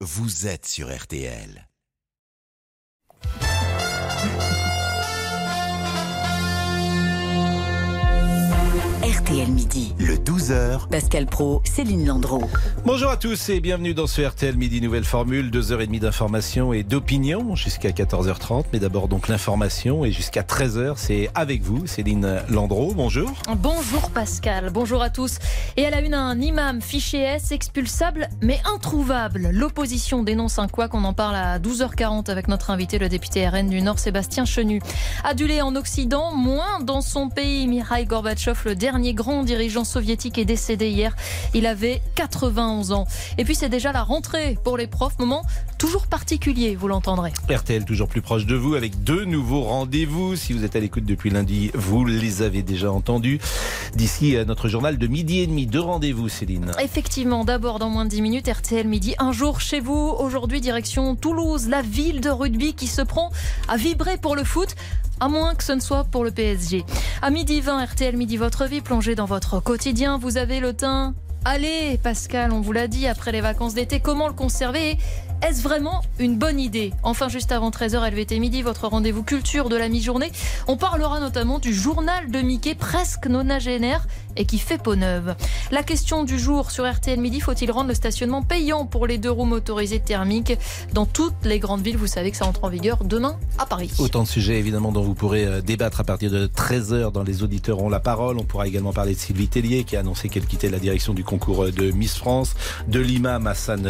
vous êtes sur RTL. RTL Midi. Le 12h. Pascal Praud, Céline Landreau. Bonjour à tous et bienvenue dans ce RTL Midi Nouvelle Formule. 2h30 d'information et d'opinion jusqu'à 14h30. Mais d'abord donc l'information et jusqu'à 13h, c'est avec vous, Céline Landreau. Bonjour. Bonjour Pascal, bonjour à tous. Et à la une, un imam fiché S expulsable mais introuvable. L'opposition dénonce un couac, on en parle à 12h40 avec notre invité, le député RN du Nord, Sébastien Chenu. Adulé en Occident, moins dans son pays. Mikhaïl Gorbatchev, le dernier grand dirigeant soviétique, est décédé hier. Il avait 91 ans. Et puis c'est déjà la rentrée pour les profs. Moment toujours particulier, vous l'entendrez. RTL toujours plus proche de vous avec 2 nouveaux rendez-vous. Si vous êtes à l'écoute depuis lundi, vous les avez déjà entendus. D'ici notre journal de midi et demi, 2 rendez-vous, Céline. Effectivement, d'abord dans moins de 10 minutes, RTL Midi, un jour chez vous. Aujourd'hui, direction Toulouse, la ville de rugby qui se prend à vibrer pour le foot. À moins que ce ne soit pour le PSG. À midi 20, RTL Midi, votre vie plongée dans votre quotidien. Vous avez le teint. Allez, Pascal, on vous l'a dit, après les vacances d'été, comment le conserver ? Est-ce vraiment une bonne idée ? Enfin, juste avant 13h, LVT Midi, votre rendez-vous culture de la mi-journée. On parlera notamment du journal de Mickey, presque nonagénaire et qui fait peau neuve. La question du jour sur RTL Midi, faut-il rendre le stationnement payant pour les 2 roues motorisées thermiques dans toutes les grandes villes ? Vous savez que ça entre en vigueur demain à Paris. Autant de sujets évidemment dont vous pourrez débattre à partir de 13h dans Les Auditeurs ont la parole. On pourra également parler de Sylvie Tellier qui a annoncé qu'elle quittait la direction du concours de Miss France, de l'imam Hassan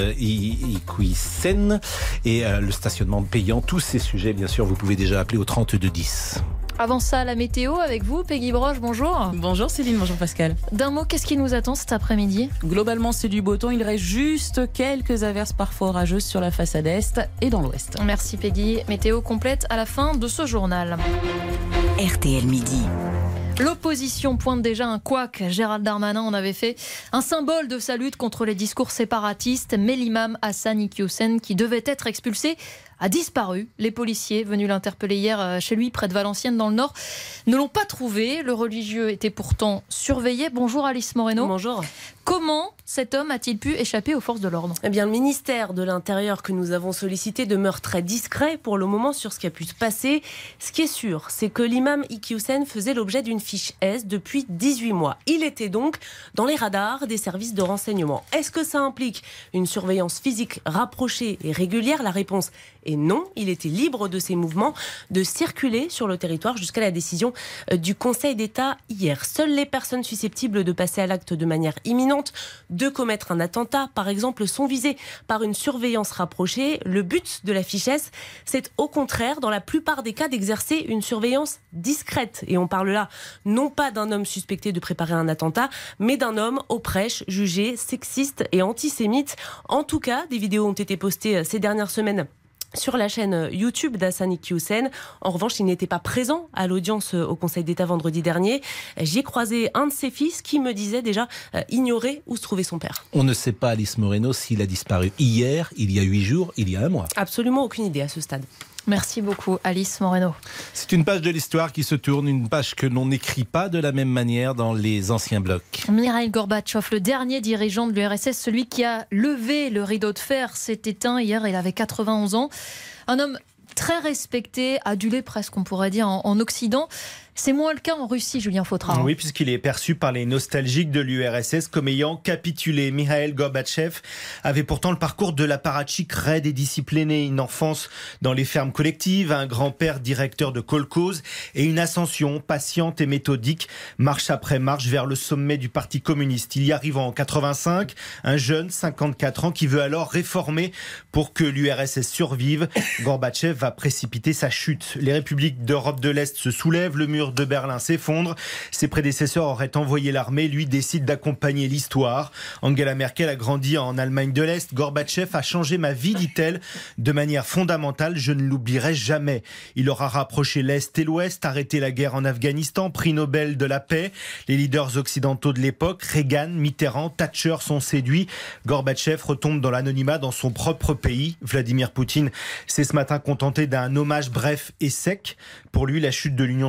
Iquioussen et le stationnement payant. Tous ces sujets, bien sûr, vous pouvez déjà appeler au 3210. Avant ça, la météo avec vous, Peggy Broche, bonjour. Bonjour Céline, bonjour Pascal. D'un mot, qu'est-ce qui nous attend cet après-midi ? Globalement, c'est du beau temps. Il reste juste quelques averses parfois orageuses sur la façade est et dans l'ouest. Merci Peggy. Météo complète à la fin de ce journal. RTL Midi. L'opposition pointe déjà un couac. Gérald Darmanin en avait fait un symbole de sa lutte contre les discours séparatistes. Mais l'imam Hassan Iquioussen, qui devait être expulsé, a disparu. Les policiers venus l'interpeller hier chez lui, près de Valenciennes, dans le Nord, ne l'ont pas trouvé. Le religieux était pourtant surveillé. Bonjour Alice Moreno. Bonjour. Comment cet homme a-t-il pu échapper aux forces de l'ordre ? Eh bien, le ministère de l'Intérieur que nous avons sollicité demeure très discret pour le moment sur ce qui a pu se passer. Ce qui est sûr, c'est que l'imam Iquioussen faisait l'objet d'une fiche S depuis 18 mois. Il était donc dans les radars des services de renseignement. Est-ce que ça implique une surveillance physique rapprochée et régulière ? La réponse est non. Il était libre de ses mouvements, de circuler sur le territoire jusqu'à la décision du Conseil d'État hier. Seules les personnes susceptibles de passer à l'acte de manière imminente, de commettre un attentat, par exemple, sont visées par une surveillance rapprochée. Le but de la fiche S, c'est au contraire, dans la plupart des cas, d'exercer une surveillance discrète. Et on parle là, non pas d'un homme suspecté de préparer un attentat, mais d'un homme aux prêches jugé sexiste et antisémite. En tout cas, des vidéos ont été postées ces dernières semaines sur la chaîne YouTube d'Hassan Iquioussen. En revanche, il n'était pas présent à l'audience au Conseil d'État vendredi dernier. J'ai croisé un de ses fils qui me disait déjà ignorer où se trouvait son père. On ne sait pas, Alice Moreno, s'il a disparu hier, il y a 8 jours, il y a 1 mois. Absolument aucune idée à ce stade. Merci beaucoup Alice Moreno. C'est une page de l'histoire qui se tourne, une page que l'on n'écrit pas de la même manière dans les anciens blocs. Mikhaïl Gorbatchev, le dernier dirigeant de l'URSS, celui qui a levé le rideau de fer, s'est éteint hier, il avait 91 ans. Un homme très respecté, adulé presque on pourrait dire en Occident. C'est moins le cas en Russie, Julien Fautra. Oui, puisqu'il est perçu par les nostalgiques de l'URSS comme ayant capitulé. Mikhaïl Gorbatchev avait pourtant le parcours de l'apparatchik raide et discipliné. Une enfance dans les fermes collectives, un grand-père directeur de kolkhoz et une ascension patiente et méthodique, marche après marche, vers le sommet du Parti communiste. Il y arrive en 85, un jeune, 54 ans, qui veut alors réformer pour que l'URSS survive. Gorbatchev va précipiter sa chute. Les républiques d'Europe de l'Est se soulèvent, le mur de Berlin s'effondre. Ses prédécesseurs auraient envoyé l'armée. Lui décide d'accompagner l'histoire. Angela Merkel a grandi en Allemagne de l'Est. Gorbatchev a changé ma vie, dit-elle, de manière fondamentale. Je ne l'oublierai jamais. Il aura rapproché l'Est et l'Ouest, arrêté la guerre en Afghanistan, prix Nobel de la paix. Les leaders occidentaux de l'époque, Reagan, Mitterrand, Thatcher, sont séduits. Gorbatchev retombe dans l'anonymat dans son propre pays. Vladimir Poutine s'est ce matin contenté d'un hommage bref et sec. Pour lui, la chute de l'Union soviétique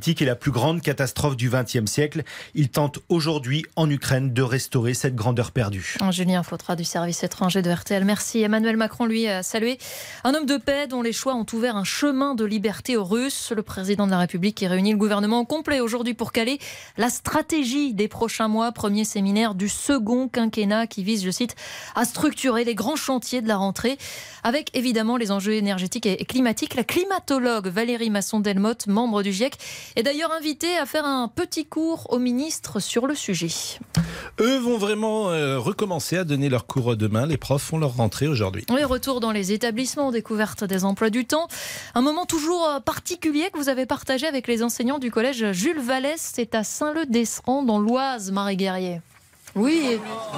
politique est la plus grande catastrophe du XXe siècle. Il tente aujourd'hui en Ukraine de restaurer cette grandeur perdue. Julien Fautra du service étranger de RTL. Merci. Emmanuel Macron, lui, a salué un homme de paix dont les choix ont ouvert un chemin de liberté aux Russes. Le président de la République qui réunit le gouvernement complet aujourd'hui pour caler la stratégie des prochains mois. Premier séminaire du second quinquennat qui vise, je cite, à structurer les grands chantiers de la rentrée avec évidemment les enjeux énergétiques et climatiques. La climatologue Valérie Masson-Delmotte, membre du GIEC, est d'ailleurs invitée à faire un petit cours au ministre sur le sujet. Eux vont vraiment recommencer à donner leurs cours demain. Les profs font leur rentrée aujourd'hui. Oui, retour dans les établissements, découverte des emplois du temps. Un moment toujours particulier que vous avez partagé avec les enseignants du collège Jules Vallès. C'est à Saint-Leu-d'Esserand, dans l'Oise, Marie Guerrier. Oui,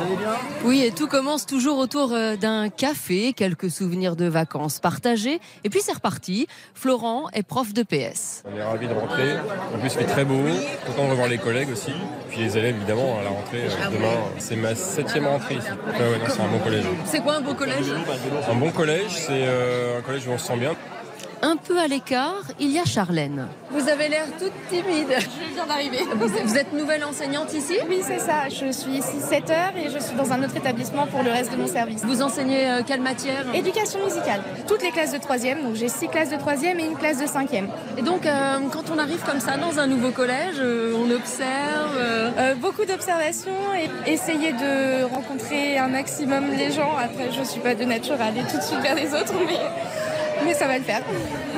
et tout commence toujours autour d'un café, quelques souvenirs de vacances partagés, et puis c'est reparti. Florent est prof de PS. On est ravis de rentrer, en plus il fait très beau, content de revoir les collègues aussi, puis les élèves évidemment à la rentrée demain. C'est ma 7e rentrée ici, c'est un bon collège. C'est quoi un beau collège ? Un bon collège, c'est un collège où on se sent bien. Un peu à l'écart, il y a Charlène. Vous avez l'air toute timide. Je viens d'arriver. Vous êtes nouvelle enseignante ici ? Oui, c'est ça. Je suis ici 7 heures et je suis dans un autre établissement pour le reste de mon service. Vous enseignez quelle matière ? Éducation musicale. Toutes les classes de 3e. Donc j'ai 6 classes de 3e et une classe de 5e. Et donc, quand on arrive comme ça dans un nouveau collège, on observe beaucoup d'observations et essayer de rencontrer un maximum les gens. Après, je ne suis pas de nature à aller tout de suite vers les autres, mais ça va le faire.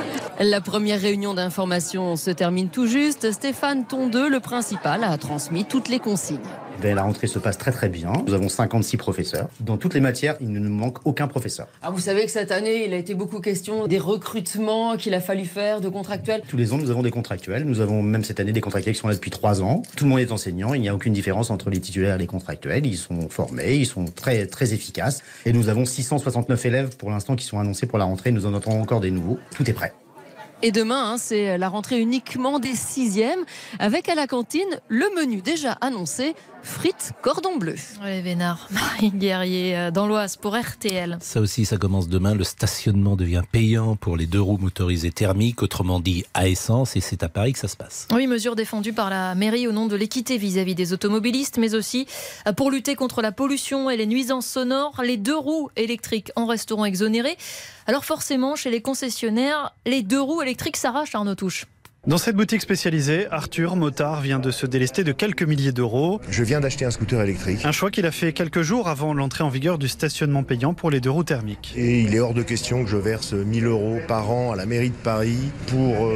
La première réunion d'information se termine tout juste. Stéphane Tondeux, le principal, a transmis toutes les consignes. La rentrée se passe très très bien. Nous avons 56 professeurs. Dans toutes les matières, il ne nous manque aucun professeur. Ah, vous savez que cette année, il a été beaucoup question des recrutements qu'il a fallu faire, de contractuels. Tous les ans, nous avons des contractuels. Nous avons même cette année des contractuels qui sont là depuis 3 ans. Tout le monde est enseignant. Il n'y a aucune différence entre les titulaires et les contractuels. Ils sont formés, ils sont très très efficaces. Et nous avons 669 élèves pour l'instant qui sont annoncés pour la rentrée. Nous en attendons encore des nouveaux. Tout est prêt. Et demain, c'est la rentrée uniquement des 6e, avec à la cantine le menu déjà annoncé, frites cordon bleu. Oui, Vénard, Marie Guerrier, dans l'Oise pour RTL. Ça aussi, ça commence demain. Le stationnement devient payant pour les 2 roues motorisées thermiques, autrement dit à essence, et c'est à Paris que ça se passe. Oui, mesure défendue par la mairie au nom de l'équité vis-à-vis des automobilistes, mais aussi pour lutter contre la pollution et les nuisances sonores. Les 2 roues électriques en resteront exonérées. Alors forcément, chez les concessionnaires, les 2 roues électriques s'arrachent, Arnaud Touche. Dans cette boutique spécialisée, Arthur, motard, vient de se délester de quelques milliers d'euros. Je viens d'acheter un scooter électrique. Un choix qu'il a fait quelques jours avant l'entrée en vigueur du stationnement payant pour les 2 roues thermiques. Et il est hors de question que je verse 1 000 € par an à la mairie de Paris pour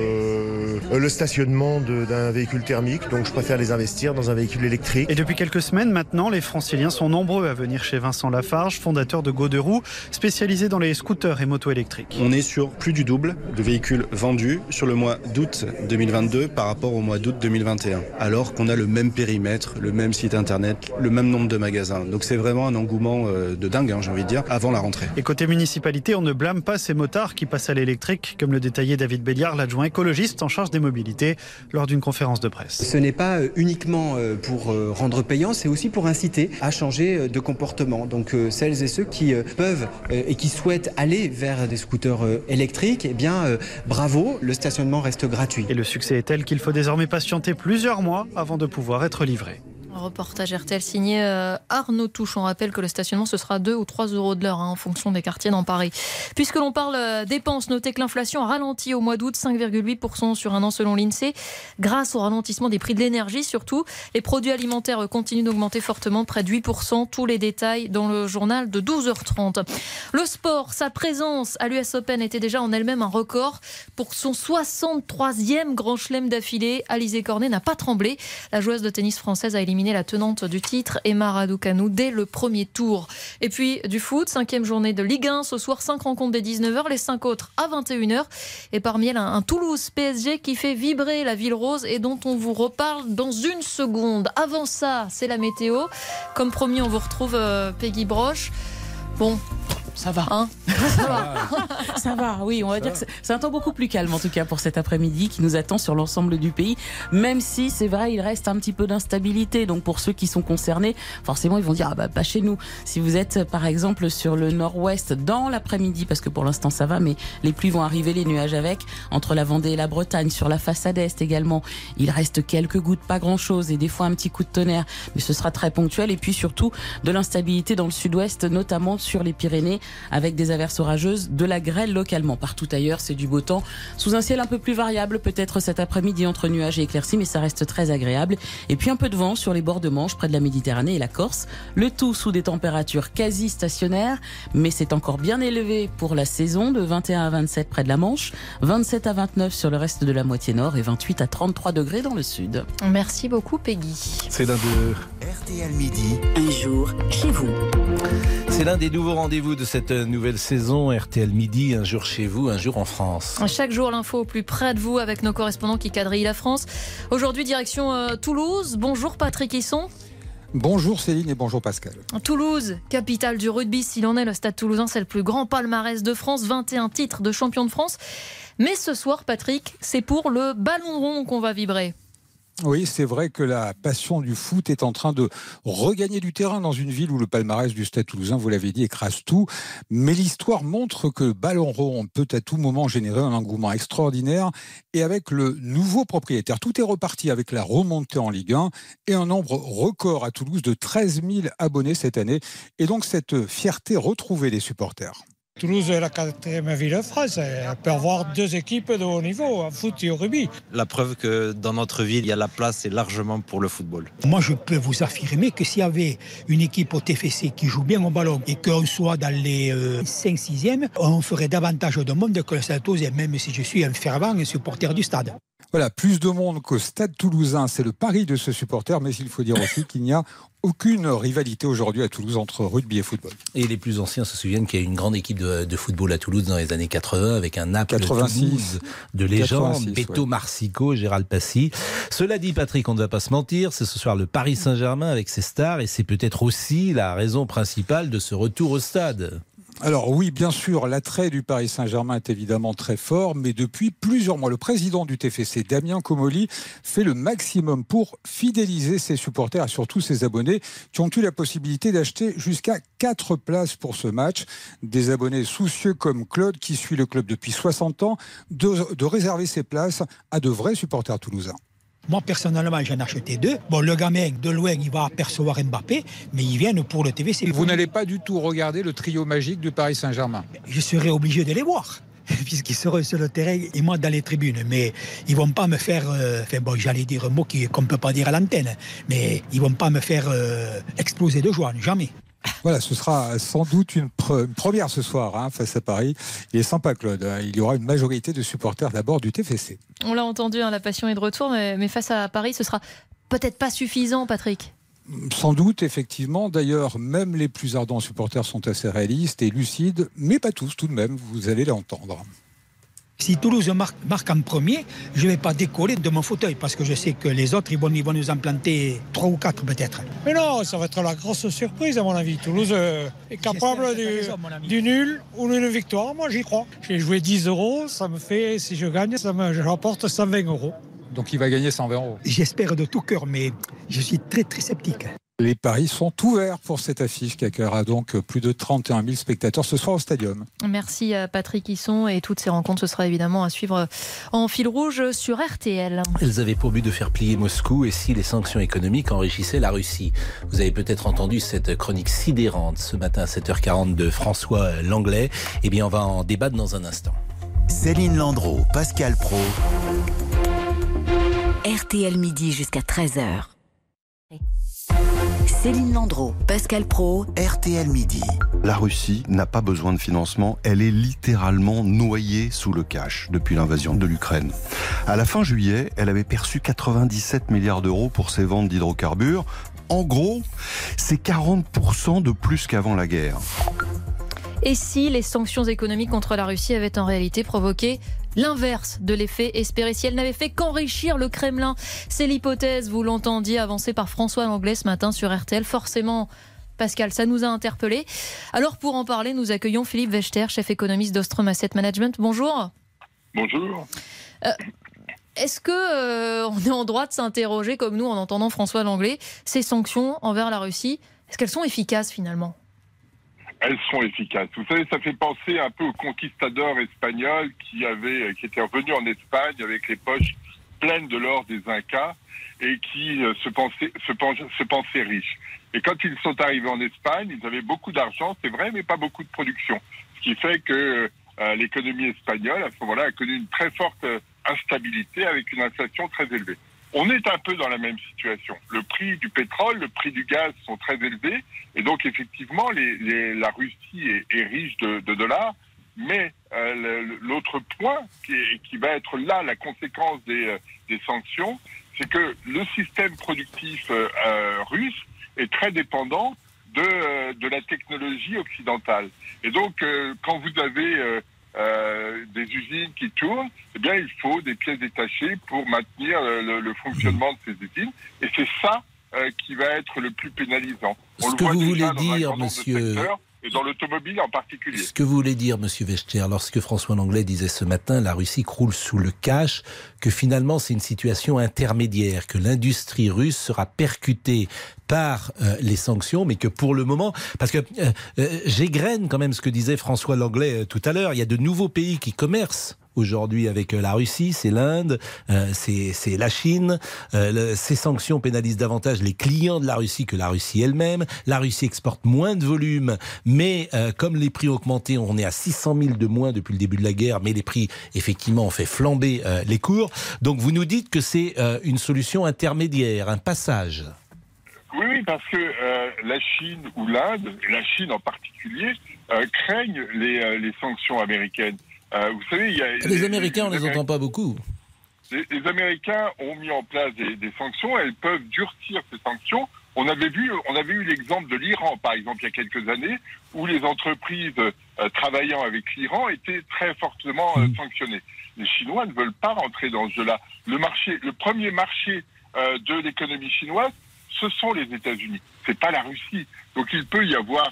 le stationnement d'un véhicule thermique. Donc je préfère les investir dans un véhicule électrique. Et depuis quelques semaines maintenant, les franciliens sont nombreux à venir chez Vincent Lafarge, fondateur de Go 2 roues, spécialisé dans les scooters et motos électriques. On est sur plus du double de véhicules vendus sur le mois d'août 2022 par rapport au mois d'août 2021, alors qu'on a le même périmètre, le même site internet, le même nombre de magasins. Donc c'est vraiment un engouement de dingue, j'ai envie de dire, avant la rentrée. Et côté municipalité, on ne blâme pas ces motards qui passent à l'électrique, comme le détaillait David Béliard, l'adjoint écologiste en charge des mobilités, lors d'une conférence de presse. Ce n'est pas uniquement pour rendre payant, c'est aussi pour inciter à changer de comportement. Donc celles et ceux qui peuvent et qui souhaitent aller vers des scooters électriques, eh bien bravo, le stationnement reste gratuit. Et le succès est tel qu'il faut désormais patienter plusieurs mois avant de pouvoir être livré. Reportage RTL signé Arnaud Touche. On rappelle que le stationnement, ce sera 2 ou 3 € de l'heure en fonction des quartiers dans Paris. Puisque l'on parle dépenses, notez que l'inflation a ralenti au mois d'août, 5,8% sur un an selon l'INSEE. Grâce au ralentissement des prix de l'énergie surtout, les produits alimentaires continuent d'augmenter fortement, près de 8%. Tous les détails dans le journal de 12h30. Le sport, sa présence à l'US Open était déjà en elle-même un record. Pour son 63e grand chelem d'affilée, Alizé Cornet n'a pas tremblé. La joueuse de tennis française a éliminé la tenante du titre, Emma Raducanu, dès le premier tour. Et puis du foot, 5e journée de Ligue 1. Ce soir, 5 rencontres dès 19h, les 5 autres à 21h. Et parmi elles, un Toulouse PSG qui fait vibrer la ville rose et dont on vous reparle dans une seconde. Avant ça, c'est la météo. Comme promis, on vous retrouve Peggy Broche. Bon, Ça va. Hein Ça va, oui, on va dire que c'est un temps beaucoup plus calme en tout cas pour cet après-midi qui nous attend sur l'ensemble du pays, même si c'est vrai, il reste un petit peu d'instabilité. Donc pour ceux qui sont concernés, forcément ils vont dire pas chez nous. Si vous êtes par exemple sur le nord-ouest dans l'après-midi, parce que pour l'instant ça va, mais les pluies vont arriver, les nuages avec, entre la Vendée et la Bretagne, sur la façade est également, il reste quelques gouttes, pas grand-chose, et des fois un petit coup de tonnerre, mais ce sera très ponctuel. Et puis surtout de l'instabilité dans le sud-ouest, notamment sur les Pyrénées, avec des averses orageuses, de la grêle localement. Partout ailleurs, c'est du beau temps, sous un ciel un peu plus variable, peut-être cet après-midi entre nuages et éclaircies, mais ça reste très agréable. Et puis un peu de vent sur les bords de Manche, près de la Méditerranée et la Corse. Le tout sous des températures quasi stationnaires, mais c'est encore bien élevé pour la saison, de 21 à 27 près de la Manche, 27 à 29 sur le reste de la moitié nord et 28 à 33 degrés dans le sud. Merci beaucoup Peggy. C'est l'un de RTL Midi. Un jour chez vous. C'est l'un des nouveaux rendez-vous de cette nouvelle saison. RTL Midi, un jour chez vous, un jour en France. Chaque jour, l'info au plus près de vous avec nos correspondants qui quadrillent la France. Aujourd'hui, direction Toulouse. Bonjour Patrick Hisson. Bonjour Céline et bonjour Pascal. Toulouse, capitale du rugby, s'il en est, le Stade Toulousain, c'est le plus grand palmarès de France, 21 titres de champion de France. Mais ce soir, Patrick, c'est pour le ballon rond qu'on va vibrer. Oui, c'est vrai que la passion du foot est en train de regagner du terrain dans une ville où le palmarès du Stade Toulousain, vous l'avez dit, écrase tout. Mais l'histoire montre que le ballon rond peut à tout moment générer un engouement extraordinaire. Et avec le nouveau propriétaire, tout est reparti avec la remontée en Ligue 1 et un nombre record à Toulouse de 13 000 abonnés cette année. Et donc cette fierté retrouvée des supporters. Toulouse est la 4e ville de France. Elle peut avoir 2 équipes de haut niveau, en foot et au rugby. La preuve que dans notre ville, il y a la place et largement pour le football. Moi, je peux vous affirmer que s'il y avait une équipe au TFC qui joue bien au ballon et qu'on soit dans les 5-6e, on ferait davantage de monde que le Stade Toulousain, même si je suis un fervent supporter du stade. Voilà, plus de monde qu'au Stade Toulousain, c'est le pari de ce supporter, mais il faut dire aussi qu'il n'y a aucune rivalité aujourd'hui à Toulouse entre rugby et football. Et les plus anciens se souviennent qu'il y a une grande équipe de football à Toulouse dans les années 80 avec un Naples Toulouse de légende, Beto Marsico, Gérald Passy. Cela dit, Patrick, on ne va pas se mentir, c'est ce soir le Paris Saint-Germain avec ses stars et c'est peut-être aussi la raison principale de ce retour au stade. Alors oui, bien sûr, l'attrait du Paris Saint-Germain est évidemment très fort, mais depuis plusieurs mois, le président du TFC, Damien Comolli, fait le maximum pour fidéliser ses supporters et surtout ses abonnés qui ont eu la possibilité d'acheter jusqu'à 4 places pour ce match. Des abonnés soucieux comme Claude, qui suit le club depuis 60 ans, de réserver ses places à de vrais supporters toulousains. Moi, personnellement, j'en ai acheté 2. Bon, le gamin, de loin, il va apercevoir Mbappé, mais ils viennent pour le TFC. Vous n'allez pas du tout regarder le trio magique du Paris Saint-Germain? Je serai obligé de les voir, puisqu'ils seront sur le terrain et moi dans les tribunes. Mais ils ne vont pas me faire... j'allais dire un mot qu'on ne peut pas dire à l'antenne, mais ils ne vont pas me faire exploser de joie, jamais. Voilà, ce sera sans doute une première ce soir face à Paris. Il est sympa, Claude. Il y aura une majorité de supporters d'abord du TFC. On l'a entendu, la passion est de retour, mais face à Paris, ce sera peut-être pas suffisant, Patrick. Sans doute, effectivement. D'ailleurs, même les plus ardents supporters sont assez réalistes et lucides, mais pas tous tout de même, vous allez l'entendre. Si Toulouse marque en premier, je ne vais pas décoller de mon fauteuil parce que je sais que les autres, ils vont nous en planter 3 ou 4 peut-être. Mais non, ça va être la grosse surprise à mon avis. Toulouse est capable du nul ou d'une victoire. Moi, j'y crois. J'ai joué 10 €, ça me fait, si je gagne, je rapporte 120 €. Donc il va gagner 120 €. J'espère de tout cœur, mais je suis très très sceptique. Les paris sont ouverts pour cette affiche qui accueillera donc plus de 31 000 spectateurs ce soir au Stadium. Merci à Patrick Hisson et toutes ces rencontres, ce sera évidemment à suivre en fil rouge sur RTL. Elles avaient pour but de faire plier Moscou et si les sanctions économiques enrichissaient la Russie. Vous avez peut-être entendu cette chronique sidérante ce matin à 7h40 de François Langlais. Eh bien, on va en débattre dans un instant. Céline Landreau, Pascal Praud. RTL Midi jusqu'à 13h. Céline Landreau, Pascal Praud, RTL Midi. La Russie n'a pas besoin de financement, elle est littéralement noyée sous le cash depuis l'invasion de l'Ukraine. À la fin juillet, elle avait perçu 97 milliards d'euros pour ses ventes d'hydrocarbures. En gros, c'est 40% de plus qu'avant la guerre. Et si les sanctions économiques contre la Russie avaient en réalité provoqué l'inverse de l'effet espéré, si elle n'avait fait qu'enrichir le Kremlin? C'est l'hypothèse, vous l'entendiez, avancée par François Langlais ce matin sur RTL. Forcément, Pascal, ça nous a interpellés. Alors pour en parler, nous accueillons Philippe Wechter, chef économiste d'Ostrom Asset Management. Bonjour. Bonjour. Est-ce qu'on est en droit de s'interroger, comme nous, en entendant François Langlais, ces sanctions envers la Russie, est-ce qu'elles sont efficaces finalement ? Elles sont efficaces. Vous savez, ça fait penser un peu aux conquistadors espagnols qui étaient revenus en Espagne avec les poches pleines de l'or des Incas et qui se pensaient riches. Et quand ils sont arrivés en Espagne, ils avaient beaucoup d'argent, c'est vrai, mais pas beaucoup de production. Ce qui fait que l'économie espagnole, à ce moment-là, a connu une très forte instabilité avec une inflation très élevée. On est un peu dans la même situation. Le prix du pétrole, le prix du gaz sont très élevés. Et donc, effectivement, la Russie est riche de dollars. Mais l'autre point qui va être là, la conséquence des sanctions, c'est que le système productif russe est très dépendant de la technologie occidentale. Et donc, quand vous avez des usines qui tournent, eh bien, il faut des pièces détachées pour maintenir le fonctionnement de ces usines. Et c'est ça qui va être le plus pénalisant. Ce que vous voulez dire, monsieur... Et dans l'automobile en particulier. Ce que vous voulez dire, monsieur Wechter, lorsque François Langlais disait ce matin, la Russie croule sous le cash, que finalement c'est une situation intermédiaire, que l'industrie russe sera percutée par les sanctions, mais que pour le moment, parce que j'égrène quand même ce que disait François Langlais tout à l'heure, il y a de nouveaux pays qui commercent aujourd'hui avec la Russie, c'est l'Inde, c'est la Chine. Ces sanctions pénalisent davantage les clients de la Russie que la Russie elle-même. La Russie exporte moins de volume, mais comme les prix ont augmenté, on est à 600 000 de moins depuis le début de la guerre, mais les prix, effectivement, ont fait flamber les cours. Donc vous nous dites que c'est une solution intermédiaire, un passage. Oui, parce que la Chine ou l'Inde, et la Chine en particulier, craignent les sanctions américaines. Vous savez, les Américains, on ne les entend pas beaucoup. Les Américains ont mis en place des sanctions. Elles peuvent durcir ces sanctions. On avait eu l'exemple de l'Iran, par exemple, il y a quelques années, où les entreprises travaillant avec l'Iran étaient très fortement sanctionnées. Les Chinois ne veulent pas rentrer dans ce jeu-là. Le premier marché de l'économie chinoise, ce sont les États-Unis. C'est pas la Russie. Donc il peut y avoir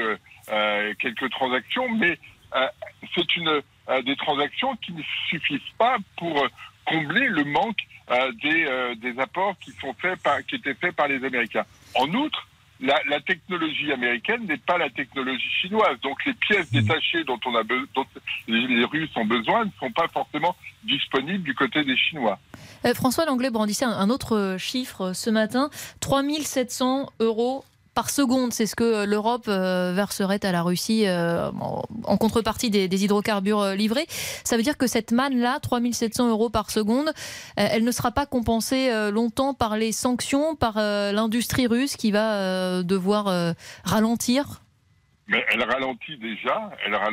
quelques transactions, mais c'est des transactions qui ne suffisent pas pour combler le manque des apports qui étaient faits par les Américains. En outre, la technologie américaine n'est pas la technologie chinoise. Donc les pièces détachées dont les Russes ont besoin ne sont pas forcément disponibles du côté des Chinois. François Langlais brandissait un autre chiffre ce matin, 3 700 € par seconde, c'est ce que l'Europe verserait à la Russie en contrepartie des hydrocarbures livrés. Ça veut dire que cette manne-là, 3 700 € par seconde, elle ne sera pas compensée longtemps par les sanctions, par l'industrie russe qui va devoir ralentir. Mais elle ralentit déjà.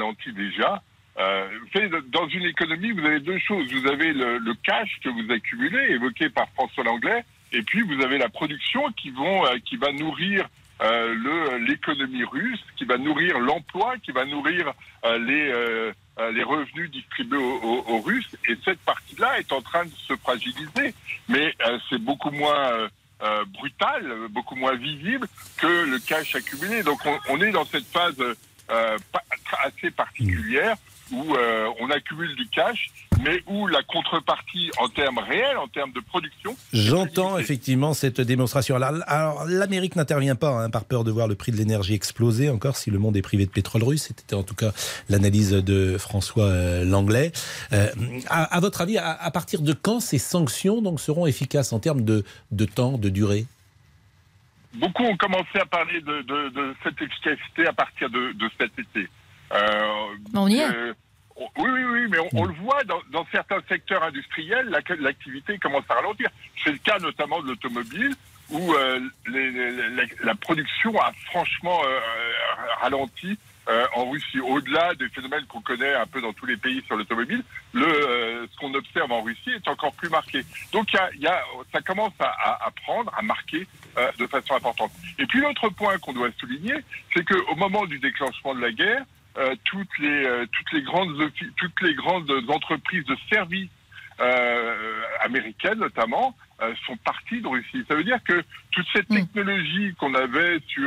Vous savez, dans une économie, vous avez deux choses. Vous avez le cash que vous accumulez, évoqué par François Langlais, et puis vous avez la production qui va nourrir l'économie russe, qui va nourrir l'emploi, qui va nourrir les revenus distribués aux Russes. Et cette partie-là est en train de se fragiliser. Mais c'est beaucoup moins brutal, beaucoup moins visible que le cash accumulé. Donc on est dans cette phase assez particulière où on accumule du cash, mais où la contrepartie en termes réels, en termes de production... J'entends effectivement cette démonstration. Alors l'Amérique n'intervient pas par peur de voir le prix de l'énergie exploser, encore si le monde est privé de pétrole russe. C'était en tout cas l'analyse de François Langlais. À votre avis, à partir de quand ces sanctions donc, seront efficaces en termes de temps, de durée ? Beaucoup ont commencé à parler de cette efficacité à partir de cet été. On y est. Oui, mais on le voit dans certains secteurs industriels, l'activité commence à ralentir. C'est le cas notamment de l'automobile, où la production a franchement ralenti en Russie. Au-delà des phénomènes qu'on connaît un peu dans tous les pays sur l'automobile, ce qu'on observe en Russie est encore plus marqué. Donc ça commence à marquer de façon importante. Et puis l'autre point qu'on doit souligner, c'est qu'au moment du déclenchement de la guerre, toutes les grandes entreprises de services américaines notamment sont parties de Russie. Ça veut dire que toute cette technologie qu'on avait sur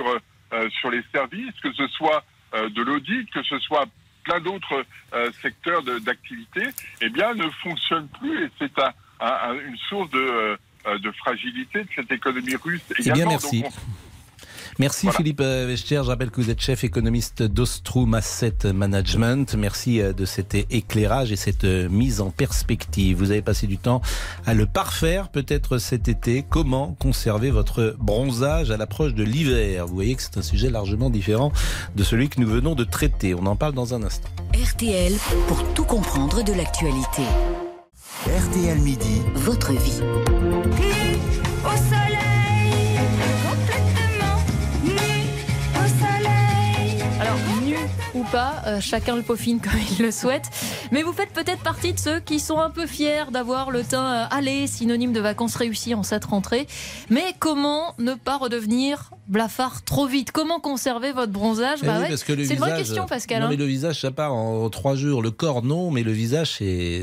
sur les services, que ce soit de l'audit, que ce soit plein d'autres secteurs d'activité, eh bien, ne fonctionne plus et c'est une source de fragilité de cette économie russe également. Eh bien, merci. Merci voilà. Philippe Wester, je rappelle que vous êtes chef économiste d'Ostrum Asset Management. Merci de cet éclairage et cette mise en perspective. Vous avez passé du temps à le parfaire peut-être cet été. Comment conserver votre bronzage à l'approche de l'hiver? Vous voyez que c'est un sujet largement différent de celui que nous venons de traiter. On en parle dans un instant. RTL pour tout comprendre de l'actualité. RTL Midi, votre vie. Au soleil, complètement nu au soleil. Alors, nu ou pas, chacun le peaufine comme il le souhaite. Mais vous faites peut-être partie de ceux qui sont un peu fiers d'avoir le teint allé, synonyme de vacances réussies en cette rentrée. Mais comment ne pas redevenir blafard trop vite? Comment conserver votre bronzage? Oui, parce que c'est une vraie question, Pascal. Non, mais le visage, ça part en 3 jours. Le corps, non, mais le visage,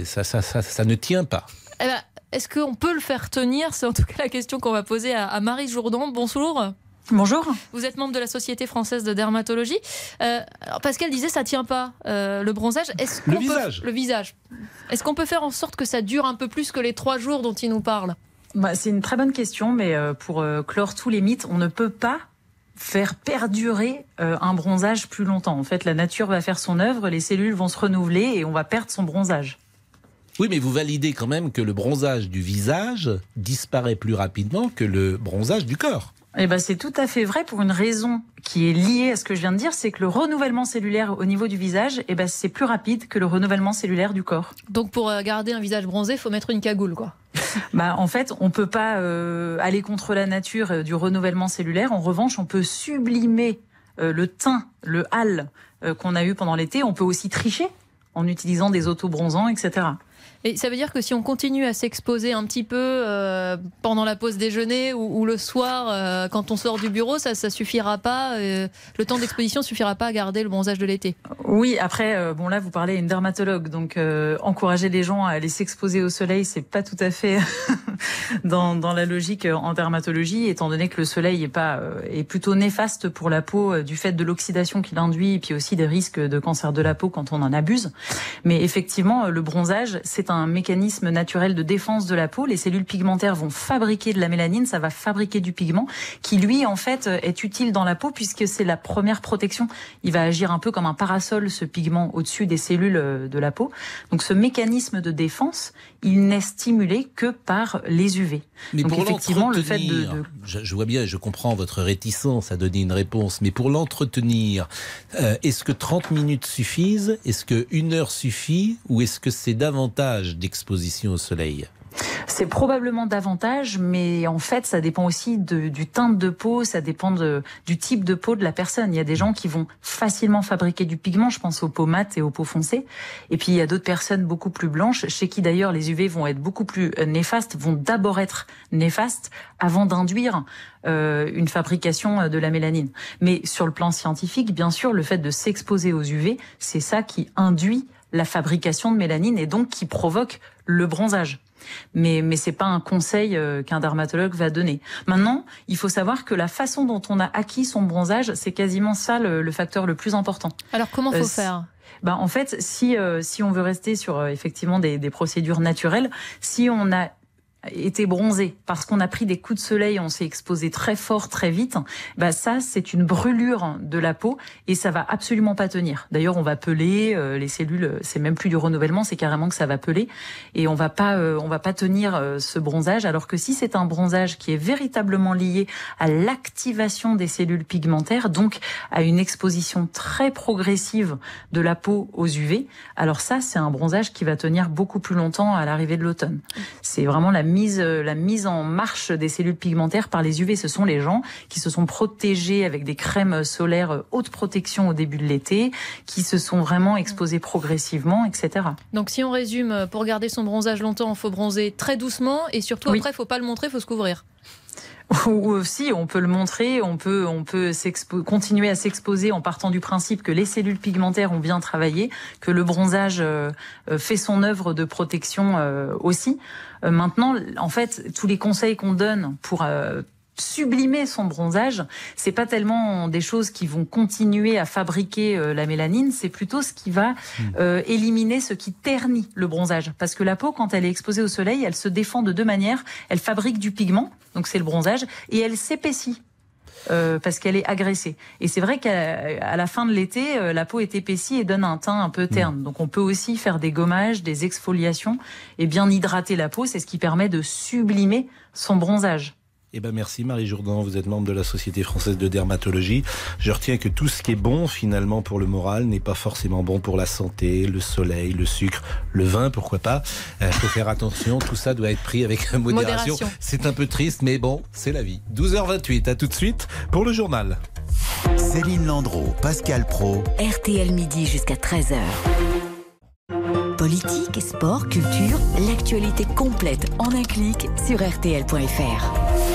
ça ne tient pas. Eh ben, est-ce qu'on peut le faire tenir? C'est en tout cas la question qu'on va poser à Marie Jourdan. Bonjour. Bonjour. Vous êtes membre de la Société française de dermatologie. Alors Pascal disait ça tient pas le bronzage. Le visage. Est-ce qu'on peut faire en sorte que ça dure un peu plus que les 3 jours dont il nous parle? C'est une très bonne question, mais pour clore tous les mythes, on ne peut pas faire perdurer un bronzage plus longtemps. En fait, la nature va faire son œuvre, les cellules vont se renouveler et on va perdre son bronzage. Oui, mais vous validez quand même que le bronzage du visage disparaît plus rapidement que le bronzage du corps. Eh ben, c'est tout à fait vrai pour une raison qui est liée à ce que je viens de dire, c'est que le renouvellement cellulaire au niveau du visage, c'est plus rapide que le renouvellement cellulaire du corps. Donc pour garder un visage bronzé, il faut mettre une cagoule, quoi. En fait, on peut pas aller contre la nature du renouvellement cellulaire. En revanche, on peut sublimer le teint, le hâle qu'on a eu pendant l'été. On peut aussi tricher en utilisant des autobronzants, etc. Et ça veut dire que si on continue à s'exposer un petit peu pendant la pause déjeuner ou le soir quand on sort du bureau, ça suffira pas. Le temps d'exposition suffira pas à garder le bronzage de l'été. Oui, après, là vous parlez à une dermatologue, donc encourager les gens à aller s'exposer au soleil, c'est pas tout à fait dans la logique en dermatologie, étant donné que le soleil est plutôt néfaste pour la peau du fait de l'oxydation qu'il induit et puis aussi des risques de cancer de la peau quand on en abuse. Mais effectivement, le bronzage, c'est un mécanisme naturel de défense de la peau. Les cellules pigmentaires vont fabriquer de la mélanine, ça va fabriquer du pigment qui, lui, en fait, est utile dans la peau puisque c'est la première protection. Il va agir un peu comme un parasol, ce pigment, au-dessus des cellules de la peau. Donc ce mécanisme de défense, il n'est stimulé que par les UV. Mais donc pour effectivement, le fait je vois bien, je comprends votre réticence à donner une réponse, mais pour l'entretenir, est-ce que 30 minutes suffisent? Est-ce que 1 heure suffit? Ou est-ce que c'est davantage d'exposition au soleil? C'est probablement davantage, mais en fait, ça dépend aussi du teint de peau, ça dépend du type de peau de la personne. Il y a des gens qui vont facilement fabriquer du pigment, je pense aux peaux mates et aux peaux foncées. Et puis, il y a d'autres personnes beaucoup plus blanches, chez qui d'ailleurs les UV vont être beaucoup plus néfastes, vont d'abord être néfastes avant d'induire une fabrication de la mélanine. Mais sur le plan scientifique, bien sûr, le fait de s'exposer aux UV, c'est ça qui induit la fabrication de mélanine et donc qui provoque le bronzage. Mais c'est pas un conseil qu'un dermatologue va donner. Maintenant, il faut savoir que la façon dont on a acquis son bronzage, c'est quasiment ça le facteur le plus important. Alors comment faut faire ? En fait, si on veut rester sur effectivement des procédures naturelles, si on a été bronzé parce qu'on a pris des coups de soleil, on s'est exposé très fort, très vite, ça c'est une brûlure de la peau et ça va absolument pas tenir. D'ailleurs, on va peler les cellules, c'est même plus du renouvellement, c'est carrément que ça va peler et on va pas tenir ce bronzage. Alors que si c'est un bronzage qui est véritablement lié à l'activation des cellules pigmentaires, donc à une exposition très progressive de la peau aux UV, alors ça c'est un bronzage qui va tenir beaucoup plus longtemps à l'arrivée de l'automne. C'est vraiment la mise en marche des cellules pigmentaires par les UV. Ce sont les gens qui se sont protégés avec des crèmes solaires haute protection au début de l'été, qui se sont vraiment exposés progressivement, etc. Donc si on résume, pour garder son bronzage longtemps, il faut bronzer très doucement et surtout après, il ne faut pas le montrer, il faut se couvrir. Ou aussi, on peut le montrer, on peut continuer à s'exposer en partant du principe que les cellules pigmentaires ont bien travaillé, que le bronzage fait son œuvre de protection aussi. Maintenant, en fait, tous les conseils qu'on donne pour sublimer son bronzage, c'est pas tellement des choses qui vont continuer à fabriquer la mélanine, c'est plutôt ce qui va éliminer ce qui ternit le bronzage. Parce que la peau, quand elle est exposée au soleil, elle se défend de deux manières. Elle fabrique du pigment, donc c'est le bronzage, et elle s'épaissit. Parce qu'elle est agressée. Et c'est vrai qu'à la fin de l'été, la peau est épaissie et donne un teint un peu terne. Donc on peut aussi faire des gommages, des exfoliations et bien hydrater la peau. C'est ce qui permet de sublimer son bronzage. Eh ben merci Marie Jourdan, vous êtes membre de la Société française de dermatologie. Je retiens que tout ce qui est bon finalement pour le moral n'est pas forcément bon pour la santé, le soleil, le sucre, le vin, pourquoi pas. Faut faire attention, tout ça doit être pris avec modération. C'est un peu triste, mais bon, c'est la vie. 12h28, à tout de suite pour le journal. Céline Landreau, Pascal Praud. RTL midi jusqu'à 13h. Politique, sport, culture, l'actualité complète en un clic sur rtl.fr.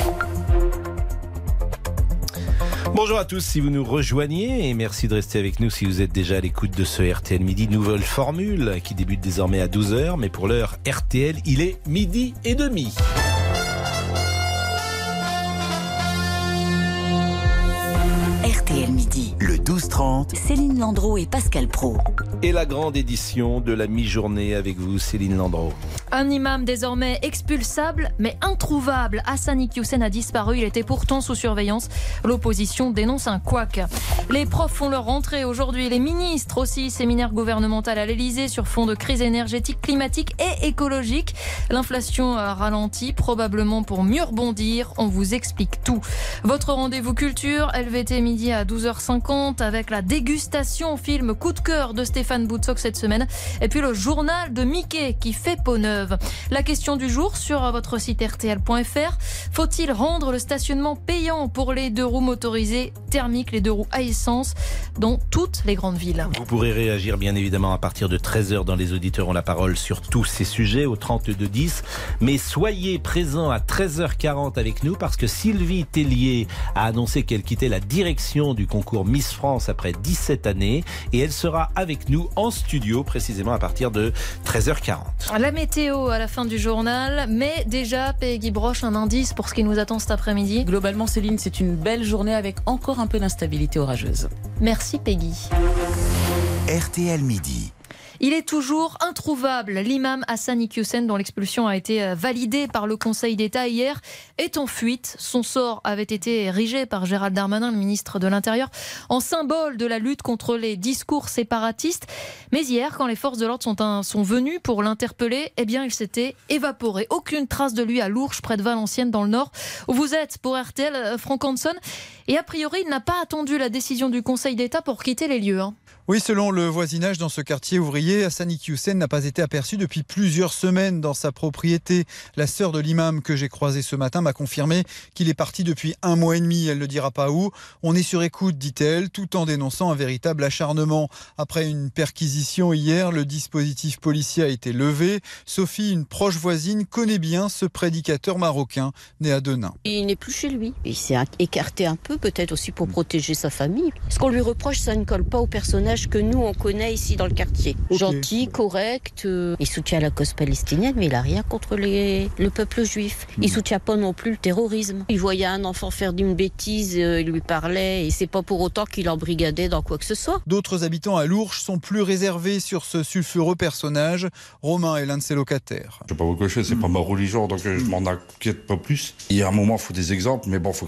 Bonjour à tous si vous nous rejoignez et merci de rester avec nous si vous êtes déjà à l'écoute de ce RTL Midi. Nouvelle formule qui débute désormais à 12h, mais pour l'heure RTL, il est 12h30. RTL Midi. Le 12-30. Céline Landreau et Pascal Praud. Et la grande édition de la mi-journée avec vous, Céline Landreau. Un imam désormais expulsable, mais introuvable. Hassan Iqiyoussen a disparu, il était pourtant sous surveillance. L'opposition dénonce un couac. Les profs font leur rentrée aujourd'hui, les ministres aussi. Séminaire gouvernemental à l'Elysée sur fond de crise énergétique, climatique et écologique. L'inflation a ralenti, probablement pour mieux rebondir. On vous explique tout. Votre rendez-vous culture, LVT midi à 12h50 avec la dégustation film coup de cœur de Stéphane Boutsock cette semaine. Et puis le journal de Mickey qui fait peau neuve. La question du jour sur votre site rtl.fr. Faut-il rendre le stationnement payant pour les 2 roues motorisées thermiques, les 2 roues à essence dans toutes les grandes villes? Vous pourrez réagir bien évidemment à partir de 13h dans Les Auditeurs ont la parole sur tous ces sujets au 32-10. Mais soyez présents à 13h40 avec nous parce que Sylvie Tellier a annoncé qu'elle quittait la direction du concours Miss France après 17 années et elle sera avec nous en studio précisément à partir de 13h40. La météo à la fin du journal, mais déjà Peggy broche un indice pour ce qui nous attend cet après-midi. Globalement, Céline, c'est une belle journée avec encore un peu d'instabilité orageuse. Merci Peggy. RTL Midi. Il est toujours introuvable. L'imam Hassan Iqiyoussen, dont l'expulsion a été validée par le Conseil d'État hier, est en fuite. Son sort avait été érigé par Gérald Darmanin, le ministre de l'Intérieur, en symbole de la lutte contre les discours séparatistes. Mais hier, quand les forces de l'ordre sont venues pour l'interpeller, eh bien, il s'était évaporé. Aucune trace de lui à Lourches, près de Valenciennes, dans le Nord, où vous êtes pour RTL, Franck Hanson. Et a priori, il n'a pas attendu la décision du Conseil d'État pour quitter les lieux. Oui, selon le voisinage dans ce quartier ouvrier, Hassan Iqiyoussen n'a pas été aperçu depuis plusieurs semaines dans sa propriété. La sœur de l'imam que j'ai croisé ce matin m'a confirmé qu'il est parti depuis 1 mois et demi. Elle ne dira pas où. On est sur écoute, dit-elle, tout en dénonçant un véritable acharnement. Après une perquisition hier, le dispositif policier a été levé. Sophie, une proche voisine, connaît bien ce prédicateur marocain né à Denain. Il n'est plus chez lui. Il s'est écarté un peu, peut-être aussi pour protéger sa famille. Ce qu'on lui reproche, ça ne colle pas au personnage que nous on connaît ici dans le quartier. Okay. Gentil, correct, il soutient la cause palestinienne, mais il n'a rien contre le peuple juif. Il soutient pas non plus le terrorisme. Il voyait un enfant faire d'une bêtise, il lui parlait, et c'est pas pour autant qu'il embrigadait dans quoi que ce soit. D'autres habitants à Lourches sont plus réservés sur ce sulfureux personnage. Romain est l'un de ses locataires. Je ne vais pas vous cacher, c'est pas ma religion, donc je m'en inquiète pas plus. Il y a un moment, il faut des exemples, mais bon, faut